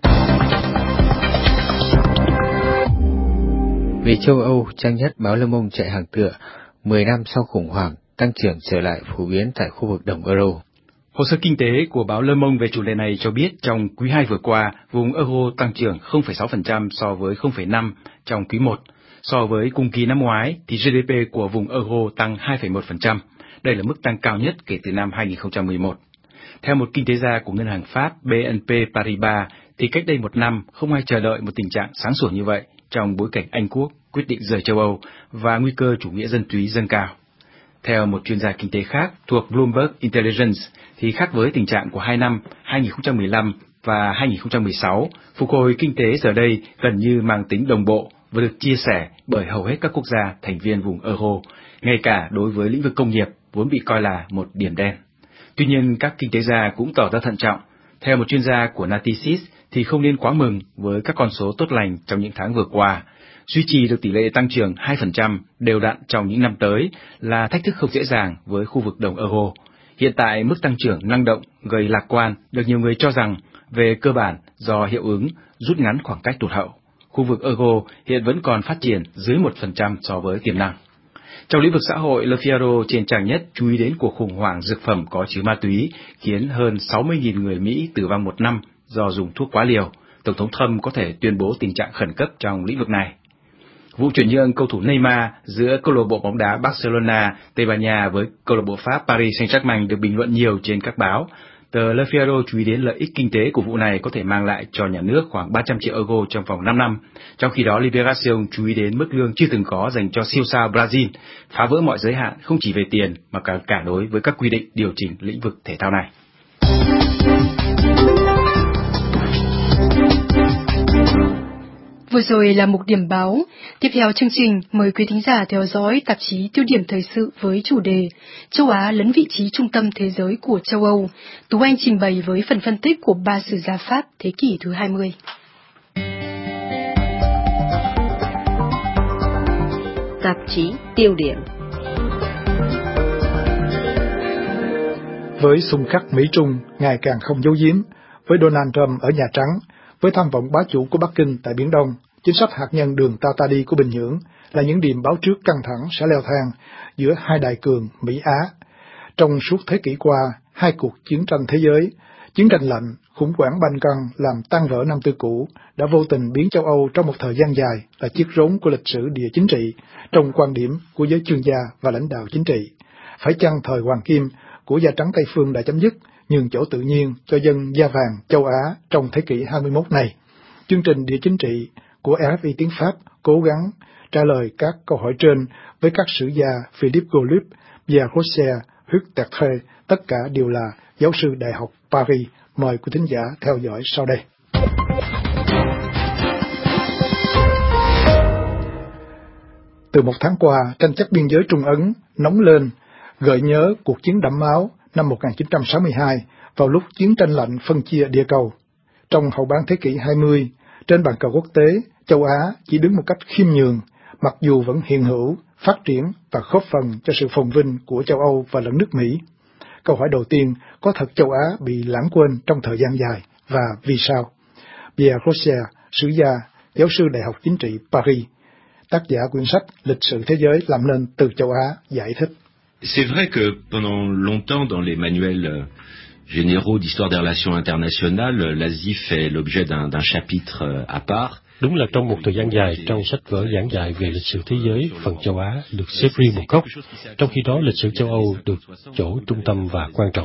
Về châu Âu, trang nhất báo Le Monde chạy hàng tựa, mười năm sau khủng hoảng, tăng trưởng trở lại phổ biến tại khu vực đồng euro. Hồ sơ kinh tế của báo Le Monde về chủ đề này cho biết trong quý hai vừa qua, vùng euro tăng trưởng không phẩy sáu phần trăm so với không phẩy năm trong quý một. So với cùng kỳ năm ngoái, thì giê đê pê của vùng euro tăng hai phẩy một phần trăm. Đây là mức tăng cao nhất kể từ năm hai nghìn không trăm mười một. Theo một kinh tế gia của ngân hàng Pháp bê en pê Paribas, thì cách đây một năm không ai chờ đợi một tình trạng sáng sủa như vậy trong bối cảnh Anh Quốc quyết định rời châu Âu và nguy cơ chủ nghĩa dân túy dâng cao. Theo một chuyên gia kinh tế khác thuộc Bloomberg Intelligence, thì khác với tình trạng của hai năm hai nghìn không trăm mười lăm và hai nghìn không trăm mười sáu, phục hồi kinh tế giờ đây gần như mang tính đồng bộ và được chia sẻ bởi hầu hết các quốc gia thành viên vùng euro, ngay cả đối với lĩnh vực công nghiệp vốn bị coi là một điểm đen. Tuy nhiên, các kinh tế gia cũng tỏ ra thận trọng. Theo một chuyên gia của Natixis, thì không nên quá mừng với các con số tốt lành trong những tháng vừa qua. Duy trì được tỷ lệ tăng trưởng hai phần trăm đều đặn trong những năm tới là thách thức không dễ dàng với khu vực đồng euro. Hiện tại, mức tăng trưởng năng động gây lạc quan được nhiều người cho rằng về cơ bản do hiệu ứng rút ngắn khoảng cách tụt hậu. Khu vực euro hiện vẫn còn phát triển dưới một phần trăm so với tiềm năng. Trong lĩnh vực xã hội, Le Figaro trên trang nhất chú ý đến cuộc khủng hoảng dược phẩm có chứa ma túy khiến hơn sáu mươi nghìn người Mỹ tử vong một năm do dùng thuốc quá liều. Tổng thống Trump có thể tuyên bố tình trạng khẩn cấp trong lĩnh vực này. Vụ chuyển nhượng cầu thủ Neymar giữa câu lạc bộ bóng đá Barcelona, Tây Ban Nha với câu lạc bộ Pháp Paris Saint-Germain được bình luận nhiều trên các báo. Tờ Le Figaro chú ý đến lợi ích kinh tế của vụ này có thể mang lại cho nhà nước khoảng ba trăm triệu euro trong vòng năm năm. Trong khi đó, Libération chú ý đến mức lương chưa từng có dành cho siêu sao Brazil, phá vỡ mọi giới hạn không chỉ về tiền mà cả cả đối với các quy định điều chỉnh lĩnh vực thể thao này. Vừa rồi là mục điểm báo. Tiếp theo chương trình, mời quý thính giả theo dõi tạp chí Tiêu điểm thời sự với chủ đề Châu Á lấn vị trí trung tâm thế giới của châu Âu. Tú Anh trình bày với phần phân tích của ba sử gia Pháp thế kỷ thứ hai mươi. Tạp chí Tiêu điểm. Với xung khắc Mỹ-Trung ngày càng không giấu giếm, với Donald Trump ở Nhà Trắng, với tham vọng bá chủ của Bắc Kinh tại Biển Đông, chính sách hạt nhân đường ta ta đi của Bình Nhưỡng là những điểm báo trước căng thẳng sẽ leo thang giữa hai đại cường Mỹ-Á. Trong suốt thế kỷ qua, hai cuộc chiến tranh thế giới, chiến tranh lạnh, khủng hoảng Balkan làm tan vỡ năm tư cũ đã vô tình biến châu Âu trong một thời gian dài là chiếc rốn của lịch sử địa chính trị trong quan điểm của giới chuyên gia và lãnh đạo chính trị. Phải chăng thời Hoàng Kim của Da Trắng Tây Phương đã chấm dứt nhường chỗ tự nhiên cho dân da vàng châu Á trong thế kỷ hai mươi mốt này. Chương trình Địa chính trị của rờ ép i tiếng Pháp cố gắng trả lời các câu hỏi trên với các sử gia Philippe Golup, Pierre Rosser, Hugues Tertre, tất cả đều là giáo sư Đại học Paris. Mời quý thính giả theo dõi sau đây. Từ một tháng qua, tranh chấp biên giới Trung Ấn nóng lên, gợi nhớ cuộc chiến đẫm máu năm một nghìn chín trăm sáu mươi hai vào lúc chiến tranh lạnh phân chia địa cầu. Trong hậu bán thế kỷ hai mươi, trên bàn cờ quốc tế, châu Á chỉ đứng một cách khiêm nhường, mặc dù vẫn hiện hữu, phát triển và góp phần cho sự phồn vinh của châu Âu và lẫn nước Mỹ. Câu hỏi đầu tiên, có thật châu Á bị lãng quên trong thời gian dài, và vì sao? Pierre Rosser, sử gia, giáo sư Đại học Chính trị Paris, tác giả quyển sách Lịch sử thế giới làm nên từ châu Á, giải thích. C'est vrai que pendant longtemps dans les manuels euh, généraux d'histoire des relations internationales, l'Asie fait l'objet d'un, d'un chapitre euh, à part. Đúng là trong một thời gian dài, trong sách vở giảng dạy về lịch sử thế giới, phần châu Á được xếp riêng một góc, trong khi đó lịch sử châu Âu được chỗ trung tâm và quan trọng.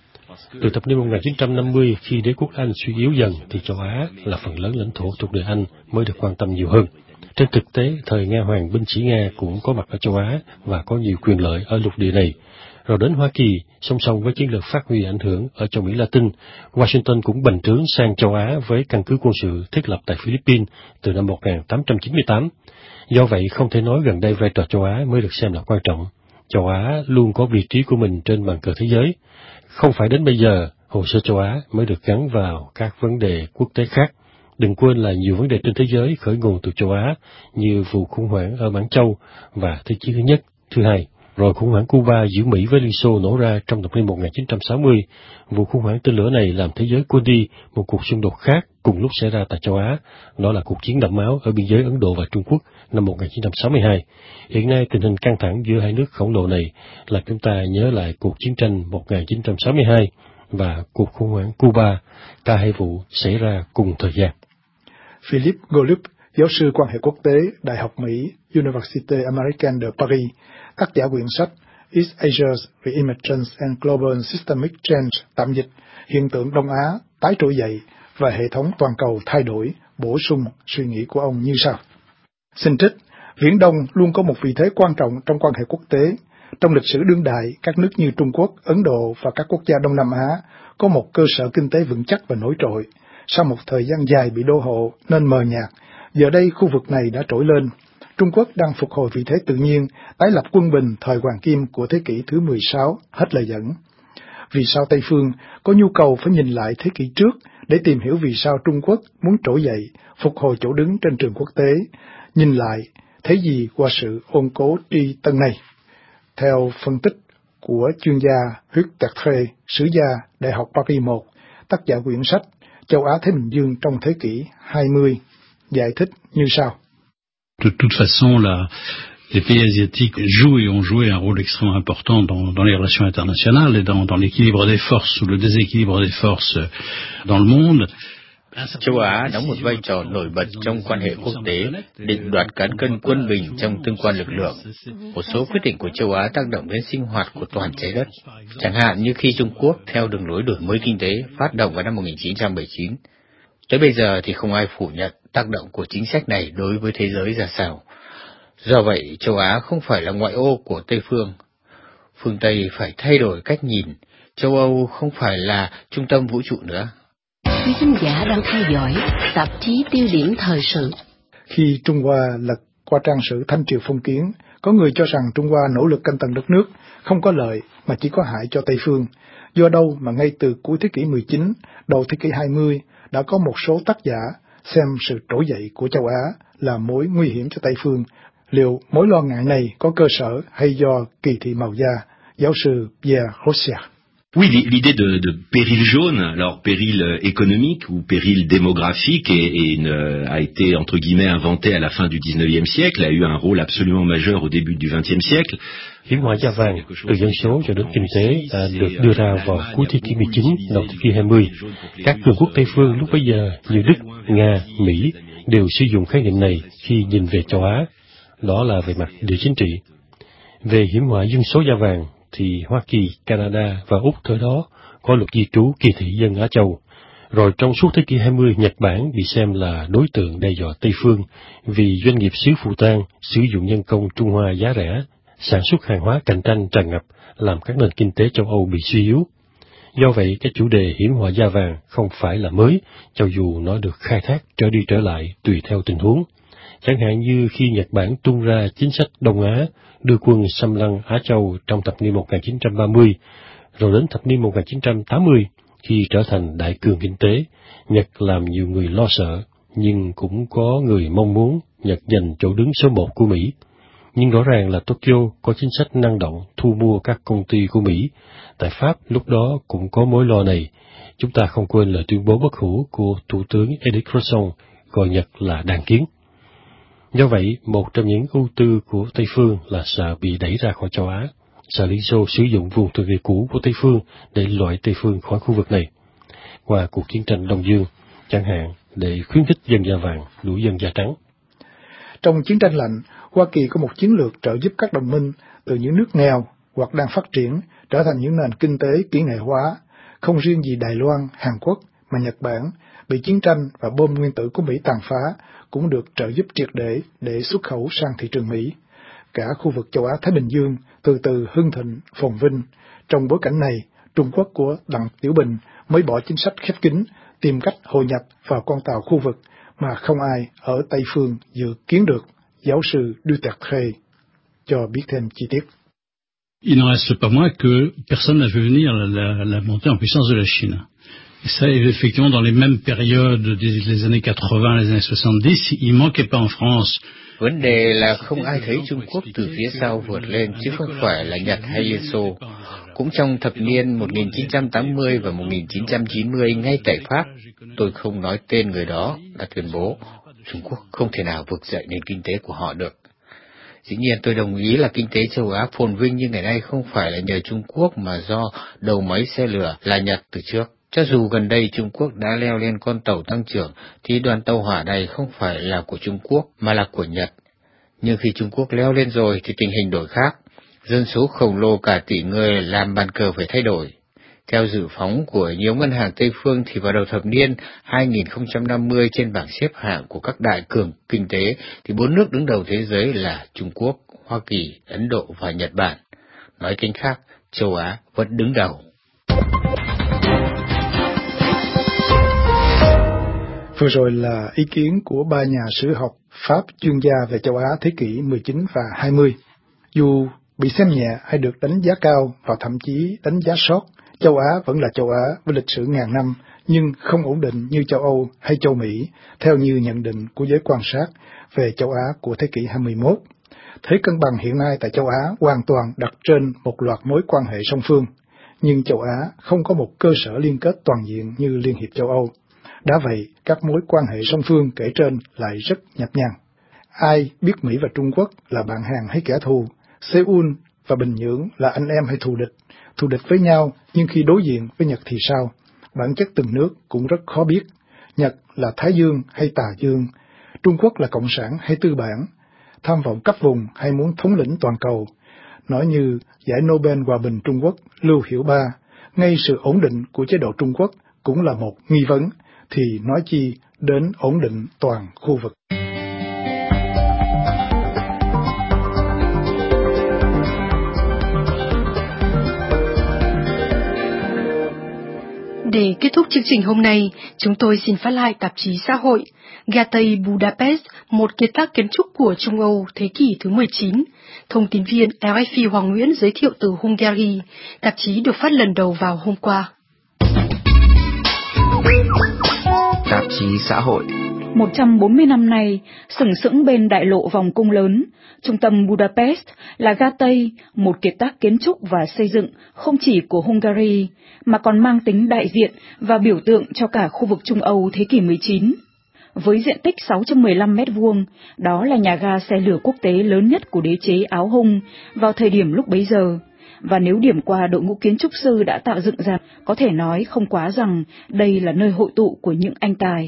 Từ thập niên một nghìn chín trăm năm mươi, khi đế quốc Anh suy yếu dần, thì châu Á là phần lớn lãnh thổ thuộc địa Anh mới được quan tâm nhiều hơn. Trên thực tế, thời Nga Hoàng binh sĩ Nga cũng có mặt ở châu Á và có nhiều quyền lợi ở lục địa này. Rồi đến Hoa Kỳ, song song với chiến lược phát huy ảnh hưởng ở châu Mỹ Latin, Washington cũng bành trướng sang châu Á với căn cứ quân sự thiết lập tại Philippines từ năm một nghìn tám trăm chín mươi tám. Do vậy, không thể nói gần đây vai trò châu Á mới được xem là quan trọng. Châu Á luôn có vị trí của mình trên bàn cờ thế giới. Không phải đến bây giờ, hồ sơ châu Á mới được gắn vào các vấn đề quốc tế khác. Đừng quên là nhiều vấn đề trên thế giới khởi nguồn từ châu Á, như vụ khủng hoảng ở Mãn Châu và Thế chiến thứ nhất, thứ hai. Rồi khủng hoảng Cuba giữa Mỹ với Liên Xô nổ ra trong thập niên một nghìn chín trăm sáu mươi. Vụ khủng hoảng tên lửa này làm thế giới quên đi một cuộc xung đột khác cùng lúc xảy ra tại châu Á. Đó là cuộc chiến đẫm máu ở biên giới Ấn Độ và Trung Quốc năm một nghìn chín trăm sáu mươi hai. Hiện nay tình hình căng thẳng giữa hai nước khổng lồ này làm chúng ta nhớ lại cuộc chiến tranh một nghìn chín trăm sáu mươi hai và cuộc khủng hoảng Cuba, cả hai vụ xảy ra cùng thời gian. Philippe Golup, giáo sư quan hệ quốc tế, Đại học Mỹ, Université Américaine de Paris, tác giả quyển sách East Asia's Re-emergence and Global Systemic Change, tạm dịch Hiện tượng Đông Á tái trỗi dậy và hệ thống toàn cầu thay đổi, bổ sung suy nghĩ của ông như sau. Xin trích, Viễn Đông luôn có một vị thế quan trọng trong quan hệ quốc tế. Trong lịch sử đương đại, các nước như Trung Quốc, Ấn Độ và các quốc gia Đông Nam Á có một cơ sở kinh tế vững chắc và nổi trội. Sau một thời gian dài bị đô hộ nên mờ nhạt, giờ đây khu vực này đã trỗi lên. Trung Quốc đang phục hồi vị thế tự nhiên, tái lập quân bình thời Hoàng Kim của thế kỷ thứ mười sáu, hết lời dẫn. Vì sao Tây Phương có nhu cầu phải nhìn lại thế kỷ trước để tìm hiểu vì sao Trung Quốc muốn trỗi dậy, phục hồi chỗ đứng trên trường quốc tế, nhìn lại, thấy gì qua sự ôn cố tri tân này? Theo phân tích của chuyên gia Hugues Tertre, sử gia Đại học Paris một, tác giả quyển sách Châu Á Thái Bình Dương trong thế kỷ hai mươi, giải thích như sau. De toute façon, la, les pays asiatiques jouent et ont joué un rôle extrêmement important dans, dans les relations internationales et dans, dans l'équilibre des forces ou le déséquilibre des forces dans le monde. Châu Á đóng một vai trò nổi bật trong quan hệ quốc tế, định đoạt cán cân quân bình trong tương quan lực lượng. Một số quyết định của châu Á tác động đến sinh hoạt của toàn trái đất, chẳng hạn như khi Trung Quốc theo đường lối đổi mới kinh tế phát động vào năm một nghìn chín trăm bảy mươi chín. Tới bây giờ thì không ai phủ nhận tác động của chính sách này đối với thế giới ra sao. Do vậy, châu Á không phải là ngoại ô của Tây Phương. Phương Tây phải thay đổi cách nhìn, châu Âu không phải là trung tâm vũ trụ nữa. Quý khán giả đang theo dõi tạp chí Tiêu điểm thời sự. Khi Trung Hoa lật qua trang sử Thanh Triều Phong Kiến, có người cho rằng Trung Hoa nỗ lực canh tầng đất nước, không có lợi mà chỉ có hại cho Tây Phương. Do đâu mà ngay từ cuối thế kỷ mười chín, đầu thế kỷ hai mươi, đã có một số tác giả xem sự trỗi dậy của châu Á là mối nguy hiểm cho Tây Phương. Liệu mối lo ngại này có cơ sở hay do kỳ thị màu da? Giáo sư Pierre Rosser. Oui, l'idée de, de péril jaune, alors péril économique ou péril démographique est, est une, a été entre guillemets inventée à la fin du dix-neuvième siècle, a eu un rôle absolument majeur au début du vingtième siècle. Hiểm họa da vàng, từ dân số cho đến kinh tế, đã được đưa ra vào cuối thế kỷ mười chín, đầu thế kỷ hai mươi. Các cường quốc Tây phương lúc bấy giờ như Đức, Nga, Mỹ đều sử dụng khái niệm này khi nhìn về châu Á. Đó là về mặt địa chính trị. Về hiểm họa dân số da vàng, thì Hoa Kỳ, Canada và Úc thời đó có luật di trú kỳ thị dân Á Châu. Rồi trong suốt thế kỷ hai mươi, Nhật Bản bị xem là đối tượng đe dọa Tây phương vì doanh nghiệp xứ Phù Tang sử dụng nhân công Trung Hoa giá rẻ, sản xuất hàng hóa cạnh tranh tràn ngập, làm các nền kinh tế châu Âu bị suy yếu. Do vậy, cái chủ đề hiểm họa da vàng không phải là mới, cho dù nó được khai thác trở đi trở lại tùy theo tình huống. Chẳng hạn như khi Nhật Bản tung ra chính sách Đông Á, đưa quân xâm lăng Á Châu trong thập niên một nghìn chín trăm ba mươi, rồi đến thập niên một nghìn chín trăm tám mươi, khi trở thành đại cường kinh tế, Nhật làm nhiều người lo sợ, nhưng cũng có người mong muốn Nhật giành chỗ đứng số một của Mỹ. Nhưng rõ ràng là Tokyo có chính sách năng động thu mua các công ty của Mỹ. Tại Pháp lúc đó cũng có mối lo này. Chúng ta không quên lời tuyên bố bất hủ của Thủ tướng Edith Cresson gọi Nhật là đàn kiến. Do vậy, một trong những ưu tư của Tây Phương là sợ bị đẩy ra khỏi châu Á, sợ Liên Xô sử dụng vùng thuộc địa cũ của Tây Phương để loại Tây Phương khỏi khu vực này. Qua cuộc chiến tranh Đông Dương, chẳng hạn, để khuyến khích dân da vàng đuổi dân da trắng. Trong chiến tranh lạnh, Hoa Kỳ có một chiến lược trợ giúp các đồng minh từ những nước nghèo hoặc đang phát triển trở thành những nền kinh tế kỹ nghệ hóa. Không riêng gì Đài Loan, Hàn Quốc mà Nhật Bản bị chiến tranh và bom nguyên tử của Mỹ tàn phá cũng được trợ giúp triệt để để xuất khẩu sang thị trường Mỹ. Cả khu vực châu Á-Thái Bình Dương từ từ hưng thịnh, phồn vinh. Trong bối cảnh này, Trung Quốc của Đặng Tiểu Bình mới bỏ chính sách khép kín, tìm cách hội nhập vào con tàu khu vực mà không ai ở Tây Phương dự kiến được. Giáo sư Duterte cho biết thêm chi tiết. Il n'en reste pas moins que personne n'a vu venir la, la, la montée en puissance de la Chine. Et ça, effectivement, dans les mêmes périodes des les années quatre-vingts, les années soixante-dix, il manquait pas en France. Vấn đề là không ai thấy Trung Quốc từ phía sau vượt lên, chứ không phải là Nhật hay Liên Xô. Cũng trong thập niên một nghìn chín trăm tám mươi và một nghìn chín trăm chín mươi, ngay tại Pháp, tôi không nói tên người đó, đã tuyên bố Trung Quốc không thể nào vực dậy nền kinh tế của họ được. Dĩ nhiên tôi đồng ý là kinh tế châu Á phồn vinh như ngày nay không phải là nhờ Trung Quốc mà do đầu máy xe lửa là Nhật từ trước. Cho dù gần đây Trung Quốc đã leo lên con tàu tăng trưởng, thì đoàn tàu hỏa này không phải là của Trung Quốc mà là của Nhật. Nhưng khi Trung Quốc leo lên rồi thì tình hình đổi khác. Dân số khổng lồ cả tỷ người làm bàn cờ phải thay đổi. Theo dự phóng của nhiều ngân hàng Tây phương thì vào đầu thập niên hai nghìn không trăm năm mươi trên bảng xếp hạng của các đại cường kinh tế thì bốn nước đứng đầu thế giới là Trung Quốc, Hoa Kỳ, Ấn Độ và Nhật Bản. Nói cách khác, châu Á vẫn đứng đầu. Vừa rồi là ý kiến của ba nhà sử học Pháp chuyên gia về châu Á thế kỷ mười chín và hai mươi. Dù bị xem nhẹ hay được đánh giá cao và thậm chí đánh giá sót, châu Á vẫn là châu Á với lịch sử ngàn năm, nhưng không ổn định như châu Âu hay châu Mỹ, theo như nhận định của giới quan sát về châu Á của thế kỷ hai mươi mốt. Thế cân bằng hiện nay tại châu Á hoàn toàn đặt trên một loạt mối quan hệ song phương, nhưng châu Á không có một cơ sở liên kết toàn diện như Liên hiệp châu Âu. Đã vậy, các mối quan hệ song phương kể trên lại rất nhập nhằng. Ai biết Mỹ và Trung Quốc là bạn hàng hay kẻ thù? Seoul và Bình Nhưỡng là anh em hay thù địch? Thù địch với nhau, nhưng khi đối diện với Nhật thì sao? Bản chất từng nước cũng rất khó biết. Nhật là Thái Dương hay Tà Dương? Trung Quốc là Cộng sản hay tư bản? Tham vọng cấp vùng hay muốn thống lĩnh toàn cầu? Nói như giải Nobel Hòa bình Trung Quốc Lưu Hiểu Ba, ngay sự ổn định của chế độ Trung Quốc cũng là một nghi vấn, thì nói chi đến ổn định toàn khu vực. Để kết thúc chương trình hôm nay, chúng tôi xin phát lại tạp chí xã hội Gatei Budapest, một kiệt tác kiến trúc của Trung Âu thế kỷ thứ mười chín. Thông tin viên rờ ép pê Hoàng Nguyễn giới thiệu từ Hungary. Tạp chí được phát lần đầu vào hôm qua. Tạp chí xã hội. một trăm bốn mươi năm nay, sừng sững bên đại lộ vòng cung lớn, trung tâm Budapest là Gatei, một kiệt tác kiến trúc và xây dựng không chỉ của Hungary, mà còn mang tính đại diện và biểu tượng cho cả khu vực Trung Âu thế kỷ mười chín. Với diện tích sáu trăm mười lăm mét vuông, đó là nhà ga xe lửa quốc tế lớn nhất của đế chế Áo Hung vào thời điểm lúc bấy giờ. Và nếu điểm qua đội ngũ kiến trúc sư đã tạo dựng ra, có thể nói không quá rằng đây là nơi hội tụ của những anh tài.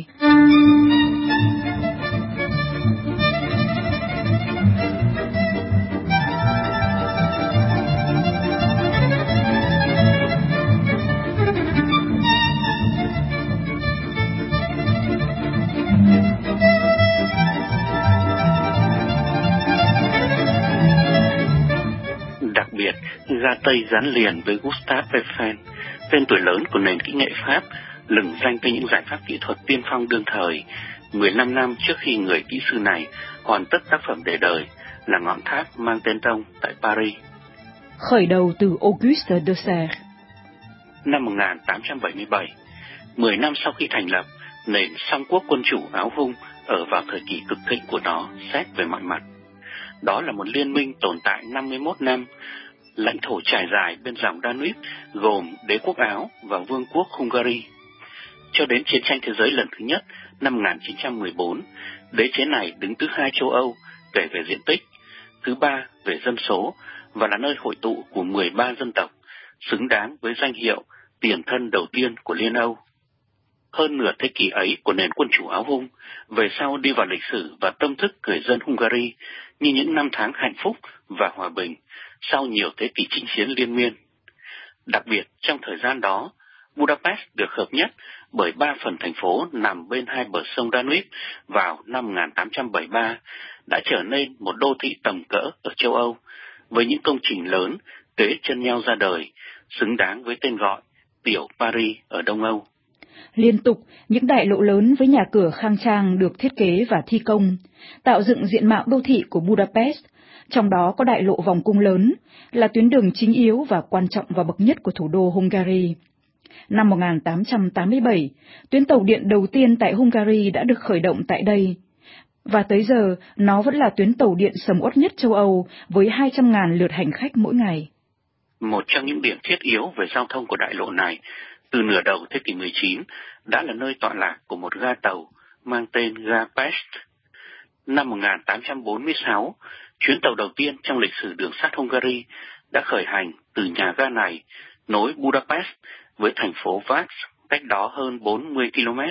Tây gắn liền với Gustave Eiffel, tên tuổi lớn của nền kỹ nghệ Pháp, lừng danh với những giải pháp kỹ thuật tiên phong đương thời. mười lăm năm trước khi người kỹ sư này hoàn tất tác phẩm để đời là ngọn tháp mang tên ông tại Paris. Khởi đầu từ Auguste de Serre. Năm một nghìn tám trăm bảy mươi bảy, mười năm sau khi thành lập, nền song quốc quân chủ Áo Hung ở vào thời kỳ cực thịnh của nó xét về mọi mặt. Đó là một liên minh tồn tại năm mươi mốt năm, lãnh thổ trải dài bên dòng Danube, gồm đế quốc Áo và vương quốc Hungary. Cho đến chiến tranh thế giới lần thứ nhất năm một nghìn chín trăm mười bốn, đế chế này đứng thứ hai châu Âu kể về diện tích, thứ ba về dân số và là nơi hội tụ của mười ba dân tộc, xứng đáng với danh hiệu tiền thân đầu tiên của Liên Âu. Hơn nửa thế kỷ ấy của nền quân chủ Áo Hung về sau đi vào lịch sử và tâm thức người dân Hungary như những năm tháng hạnh phúc và hòa bình sau nhiều thế kỷ chinh chiến liên miên. Đặc biệt trong thời gian đó, Budapest được hợp nhất bởi ba phần thành phố nằm bên hai bờ sông Danube vào năm một nghìn tám trăm bảy mươi ba, đã trở nên một đô thị tầm cỡ ở châu Âu, với những công trình lớn kế chân nhau ra đời, xứng đáng với tên gọi Tiểu Paris ở Đông Âu. Liên tục, những đại lộ lớn với nhà cửa khang trang được thiết kế và thi công, tạo dựng diện mạo đô thị của Budapest, trong đó có đại lộ vòng cung lớn, là tuyến đường chính yếu và quan trọng và bậc nhất của thủ đô Hungary. Năm một nghìn tám trăm tám mươi bảy, tuyến tàu điện đầu tiên tại Hungary đã được khởi động tại đây, và tới giờ nó vẫn là tuyến tàu điện sầm uất nhất châu Âu với hai trăm nghìn lượt hành khách mỗi ngày. Một trong những điểm thiết yếu về giao thông của đại lộ này, từ nửa đầu thế kỷ mười chín, đã là nơi tọa lạc của một ga tàu mang tên ga Pest. Năm một nghìn tám trăm bốn mươi sáu, chuyến tàu đầu tiên trong lịch sử đường sắt Hungary đã khởi hành từ nhà ga này, nối Budapest với thành phố Vas, cách đó hơn bốn mươi ki lô mét.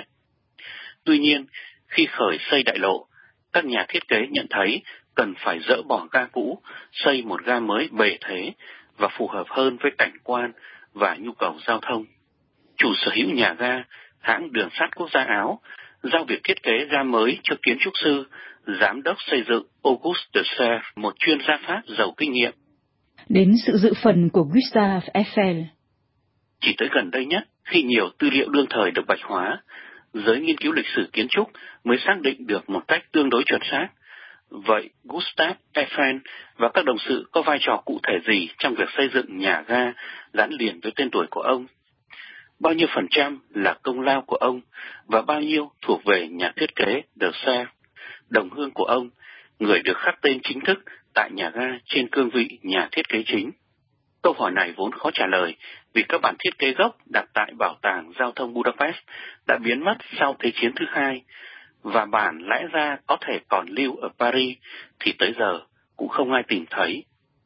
Tuy nhiên, khi khởi xây đại lộ, các nhà thiết kế nhận thấy cần phải dỡ bỏ ga cũ, xây một ga mới bề thế và phù hợp hơn với cảnh quan và nhu cầu giao thông. Chủ sở hữu nhà ga, hãng đường sắt quốc gia Áo, giao việc thiết kế ga mới cho kiến trúc sư, giám đốc xây dựng Auguste de Serre, một chuyên gia Pháp giàu kinh nghiệm. Đến sự dự phần của Gustave Eiffel. Chỉ tới gần đây nhất, khi nhiều tư liệu đương thời được bạch hóa, giới nghiên cứu lịch sử kiến trúc mới xác định được một cách tương đối chuẩn xác. Vậy Gustave Eiffel và các đồng sự có vai trò cụ thể gì trong việc xây dựng nhà ga gắn liền với tên tuổi của ông? Bao nhiêu phần trăm là công lao của ông và bao nhiêu thuộc về nhà thiết kế de Serre, đồng hương của ông, người được khắc tên chính thức tại nhà ga trên cương vị nhà thiết kế chính? Câu hỏi này vốn khó trả lời vì các bản thiết kế gốc đặt tại Bảo tàng Giao thông Budapest đã biến mất sau Thế chiến thứ hai, và bản lẽ ra có thể còn lưu ở Paris thì tới giờ cũng không ai tìm thấy.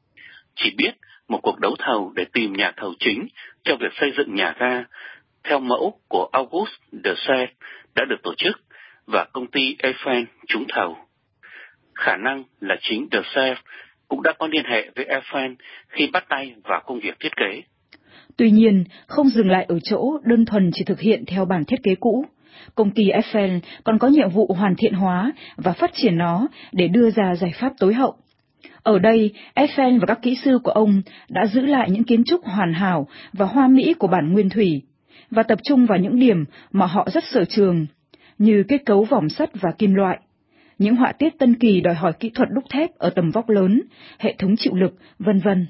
Chỉ biết một cuộc đấu thầu để tìm nhà thầu chính cho việc xây dựng nhà ga theo mẫu của Auguste de Serre đã được tổ chức và công ty Eiffel trúng thầu. Khả năng là chính de Serre cũng đã có liên hệ với Eiffel khi bắt tay vào công việc thiết kế. Tuy nhiên, không dừng lại ở chỗ đơn thuần chỉ thực hiện theo bản thiết kế cũ. Công ty Eiffel còn có nhiệm vụ hoàn thiện hóa và phát triển nó để đưa ra giải pháp tối hậu. Ở đây, Eiffel và các kỹ sư của ông đã giữ lại những kiến trúc hoàn hảo và hoa mỹ của bản nguyên thủy, và tập trung vào những điểm mà họ rất sở trường, như kết cấu vòm sắt và kim loại, những họa tiết tân kỳ đòi hỏi kỹ thuật đúc thép ở tầm vóc lớn, hệ thống chịu lực, vân vân.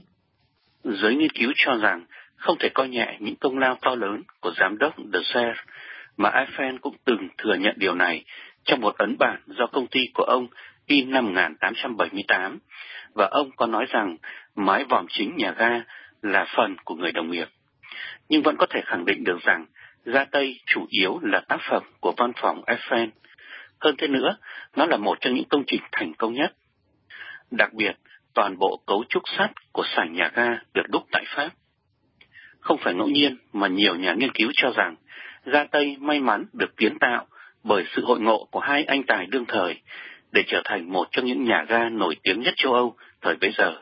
Giới nghiên cứu cho rằng không thể coi nhẹ những công lao to lớn của giám đốc de Serre, mà Eiffel cũng từng thừa nhận điều này trong một ấn bản do công ty của ông in năm một nghìn tám trăm bảy mươi tám, và ông có nói rằng mái vòm chính nhà ga là phần của người đồng nghiệp. Nhưng vẫn có thể khẳng định được rằng ga Tây chủ yếu là tác phẩm của văn phòng Eiffel. Hơn thế nữa, nó là một trong những công trình thành công nhất. Đặc biệt, toàn bộ cấu trúc sắt của sảnh nhà ga được đúc tại Pháp. Không phải ngẫu nhiên mà nhiều nhà nghiên cứu cho rằng ga Tây may mắn được kiến tạo bởi sự hội ngộ của hai anh tài đương thời để trở thành một trong những nhà ga nổi tiếng nhất châu Âu thời bấy giờ.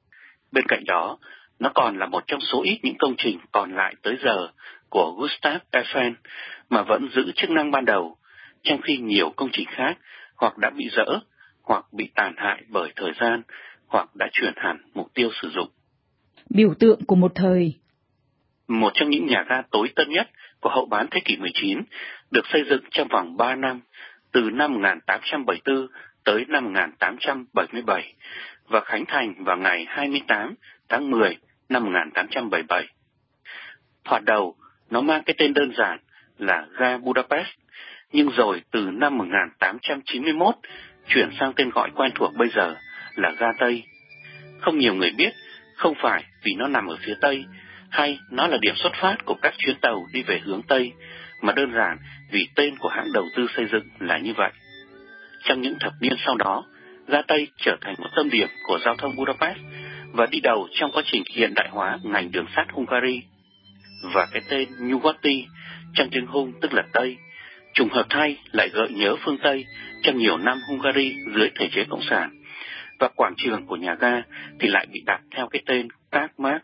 Bên cạnh đó, nó còn là một trong số ít những công trình còn lại tới giờ của Gustave Eiffel mà vẫn giữ chức năng ban đầu, trong khi nhiều công trình khác hoặc đã bị dỡ, hoặc bị tàn hại bởi thời gian, hoặc đã chuyển hẳn mục tiêu sử dụng. biểu tượng của một thời. Một trong những nhà ga tối tân nhất của hậu bán thế kỷ mười chín, được xây dựng trong vòng ba năm, từ năm một nghìn tám trăm bảy mươi tư tới năm một nghìn tám trăm bảy mươi bảy, và khánh thành vào ngày hai mươi tám tháng mười năm một nghìn tám trăm bảy mươi bảy. Thoạt đầu, nó mang cái tên đơn giản là ga Budapest, nhưng rồi từ năm một nghìn tám trăm chín mươi mốt chuyển sang tên gọi quen thuộc bây giờ là ga Tây. Không nhiều người biết, không phải vì nó nằm ở phía Tây, hay nó là điểm xuất phát của các chuyến tàu đi về hướng Tây, mà đơn giản vì tên của hãng đầu tư xây dựng là như vậy. Trong những thập niên sau đó, ga Tây trở thành một tâm điểm của giao thông Budapest và đi đầu trong quá trình hiện đại hóa ngành đường sắt Hungary. Và cái tên Nyugati trong tiếng Hung tức là Tây, trùng hợp thay lại gợi nhớ phương Tây trong nhiều năm Hungary dưới thể chế cộng sản, và quảng trường của nhà ga thì lại bị đặt theo cái tên các Mác.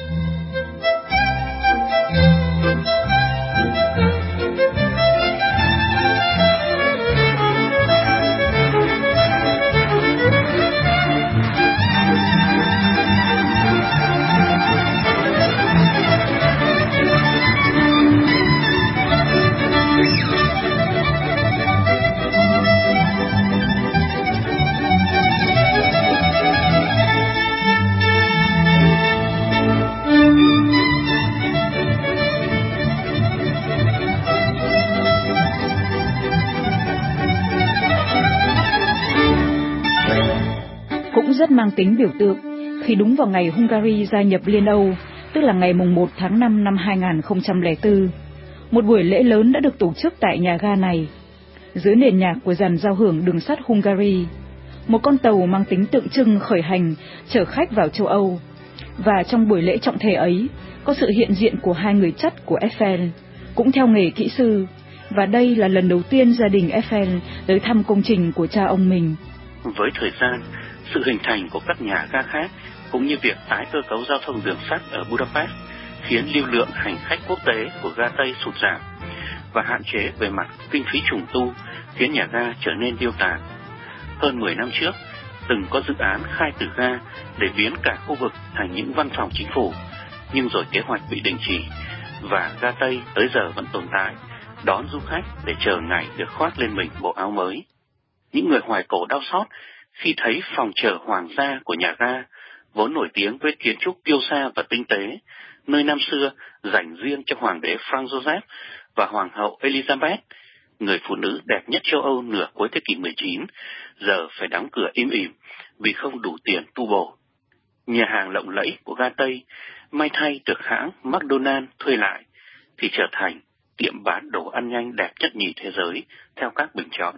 Cũng rất mang tính biểu tượng khi đúng vào ngày Hungary gia nhập Liên Âu, tức là ngày mùng một tháng năm năm hai nghìn không trăm lẻ bốn. Một buổi lễ lớn đã được tổ chức tại nhà ga này. Dưới nền nhạc của dàn giao hưởng đường sắt Hungary, một con tàu mang tính tượng trưng khởi hành chở khách vào châu Âu. Và trong buổi lễ trọng thể ấy, có sự hiện diện của hai người chắt của Eiffel, cũng theo nghề kỹ sư, và đây là lần đầu tiên gia đình Eiffel tới thăm công trình của cha ông mình. Với thời gian, sự hình thành của các nhà ga khác cũng như việc tái cơ cấu giao thông đường sắt ở Budapest khiến lưu lượng hành khách quốc tế của ga Tây sụt giảm, và hạn chế về mặt kinh phí trùng tu khiến nhà ga trở nên điêu tàn. Hơn mười năm trước, từng có dự án khai tử ga để biến cả khu vực thành những văn phòng chính phủ, nhưng rồi kế hoạch bị đình chỉ, và ga Tây tới giờ vẫn tồn tại, đón du khách để chờ ngày được khoác lên mình bộ áo mới. Những người hoài cổ đau xót khi thấy phòng chờ hoàng gia của nhà ga, vốn nổi tiếng với kiến trúc kiêu sa và tinh tế, nơi năm xưa dành riêng cho hoàng đế Franz Joseph và hoàng hậu Elizabeth, người phụ nữ đẹp nhất châu Âu nửa cuối thế kỷ mười chín, giờ phải đóng cửa im ỉm vì không đủ tiền tu bổ. Nhà hàng lộng lẫy của ga Tây, may thay được hãng McDonald's thuê lại, thì trở thành tiệm bán đồ ăn nhanh đẹp nhất nhì thế giới theo các bình chọn.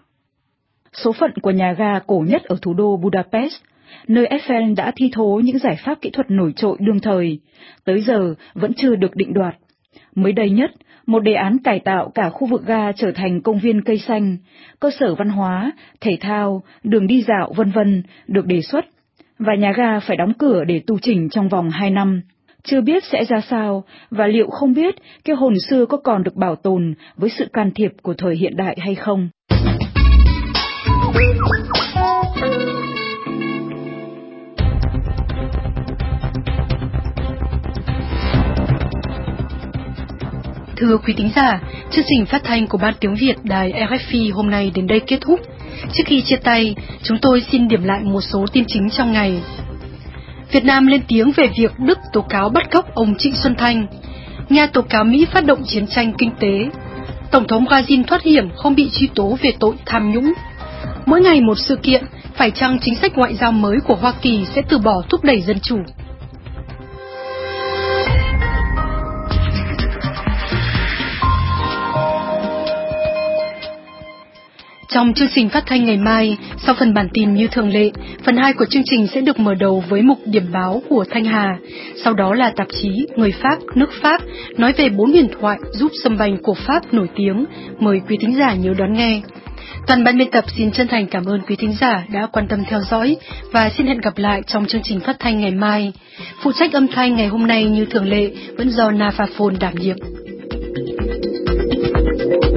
Số phận của nhà ga cổ nhất ở thủ đô Budapest, nơi Eiffel đã thi thố những giải pháp kỹ thuật nổi trội đương thời, tới giờ vẫn chưa được định đoạt. Mới đây nhất, một đề án cải tạo cả khu vực ga trở thành công viên cây xanh, cơ sở văn hóa, thể thao, đường đi dạo vân vân được đề xuất, và nhà ga phải đóng cửa để tu chỉnh trong vòng hai năm. Chưa biết sẽ ra sao, và liệu không biết cái hồn xưa có còn được bảo tồn với sự can thiệp của thời hiện đại hay không. Thưa quý thính giả, chương trình phát thanh của Ban Tiếng Việt Đài rờ ép pê hôm nay đến đây kết thúc. Trước khi chia tay, chúng tôi xin điểm lại một số tin chính trong ngày. Việt Nam lên tiếng về việc Đức tố cáo bắt cóc ông Trịnh Xuân Thanh. Nga tố cáo Mỹ phát động chiến tranh kinh tế. Tổng thống Brazil thoát hiểm không bị truy tố về tội tham nhũng. Mỗi ngày một sự kiện, phải chăng chính sách ngoại giao mới của Hoa Kỳ sẽ từ bỏ thúc đẩy dân chủ? Trong chương trình phát thanh ngày mai, sau phần bản tin như thường lệ, phần hai của chương trình sẽ được mở đầu với mục điểm báo của Thanh Hà. Sau đó là tạp chí Người Pháp, nước Pháp, nói về bốn huyền thoại giúp sâm banh của Pháp nổi tiếng. Mời quý thính giả nhớ đón nghe. Toàn ban biên tập xin chân thành cảm ơn quý thính giả đã quan tâm theo dõi và xin hẹn gặp lại trong chương trình phát thanh ngày mai. Phụ trách âm thanh ngày hôm nay như thường lệ vẫn do Nafaphone đảm nhiệm.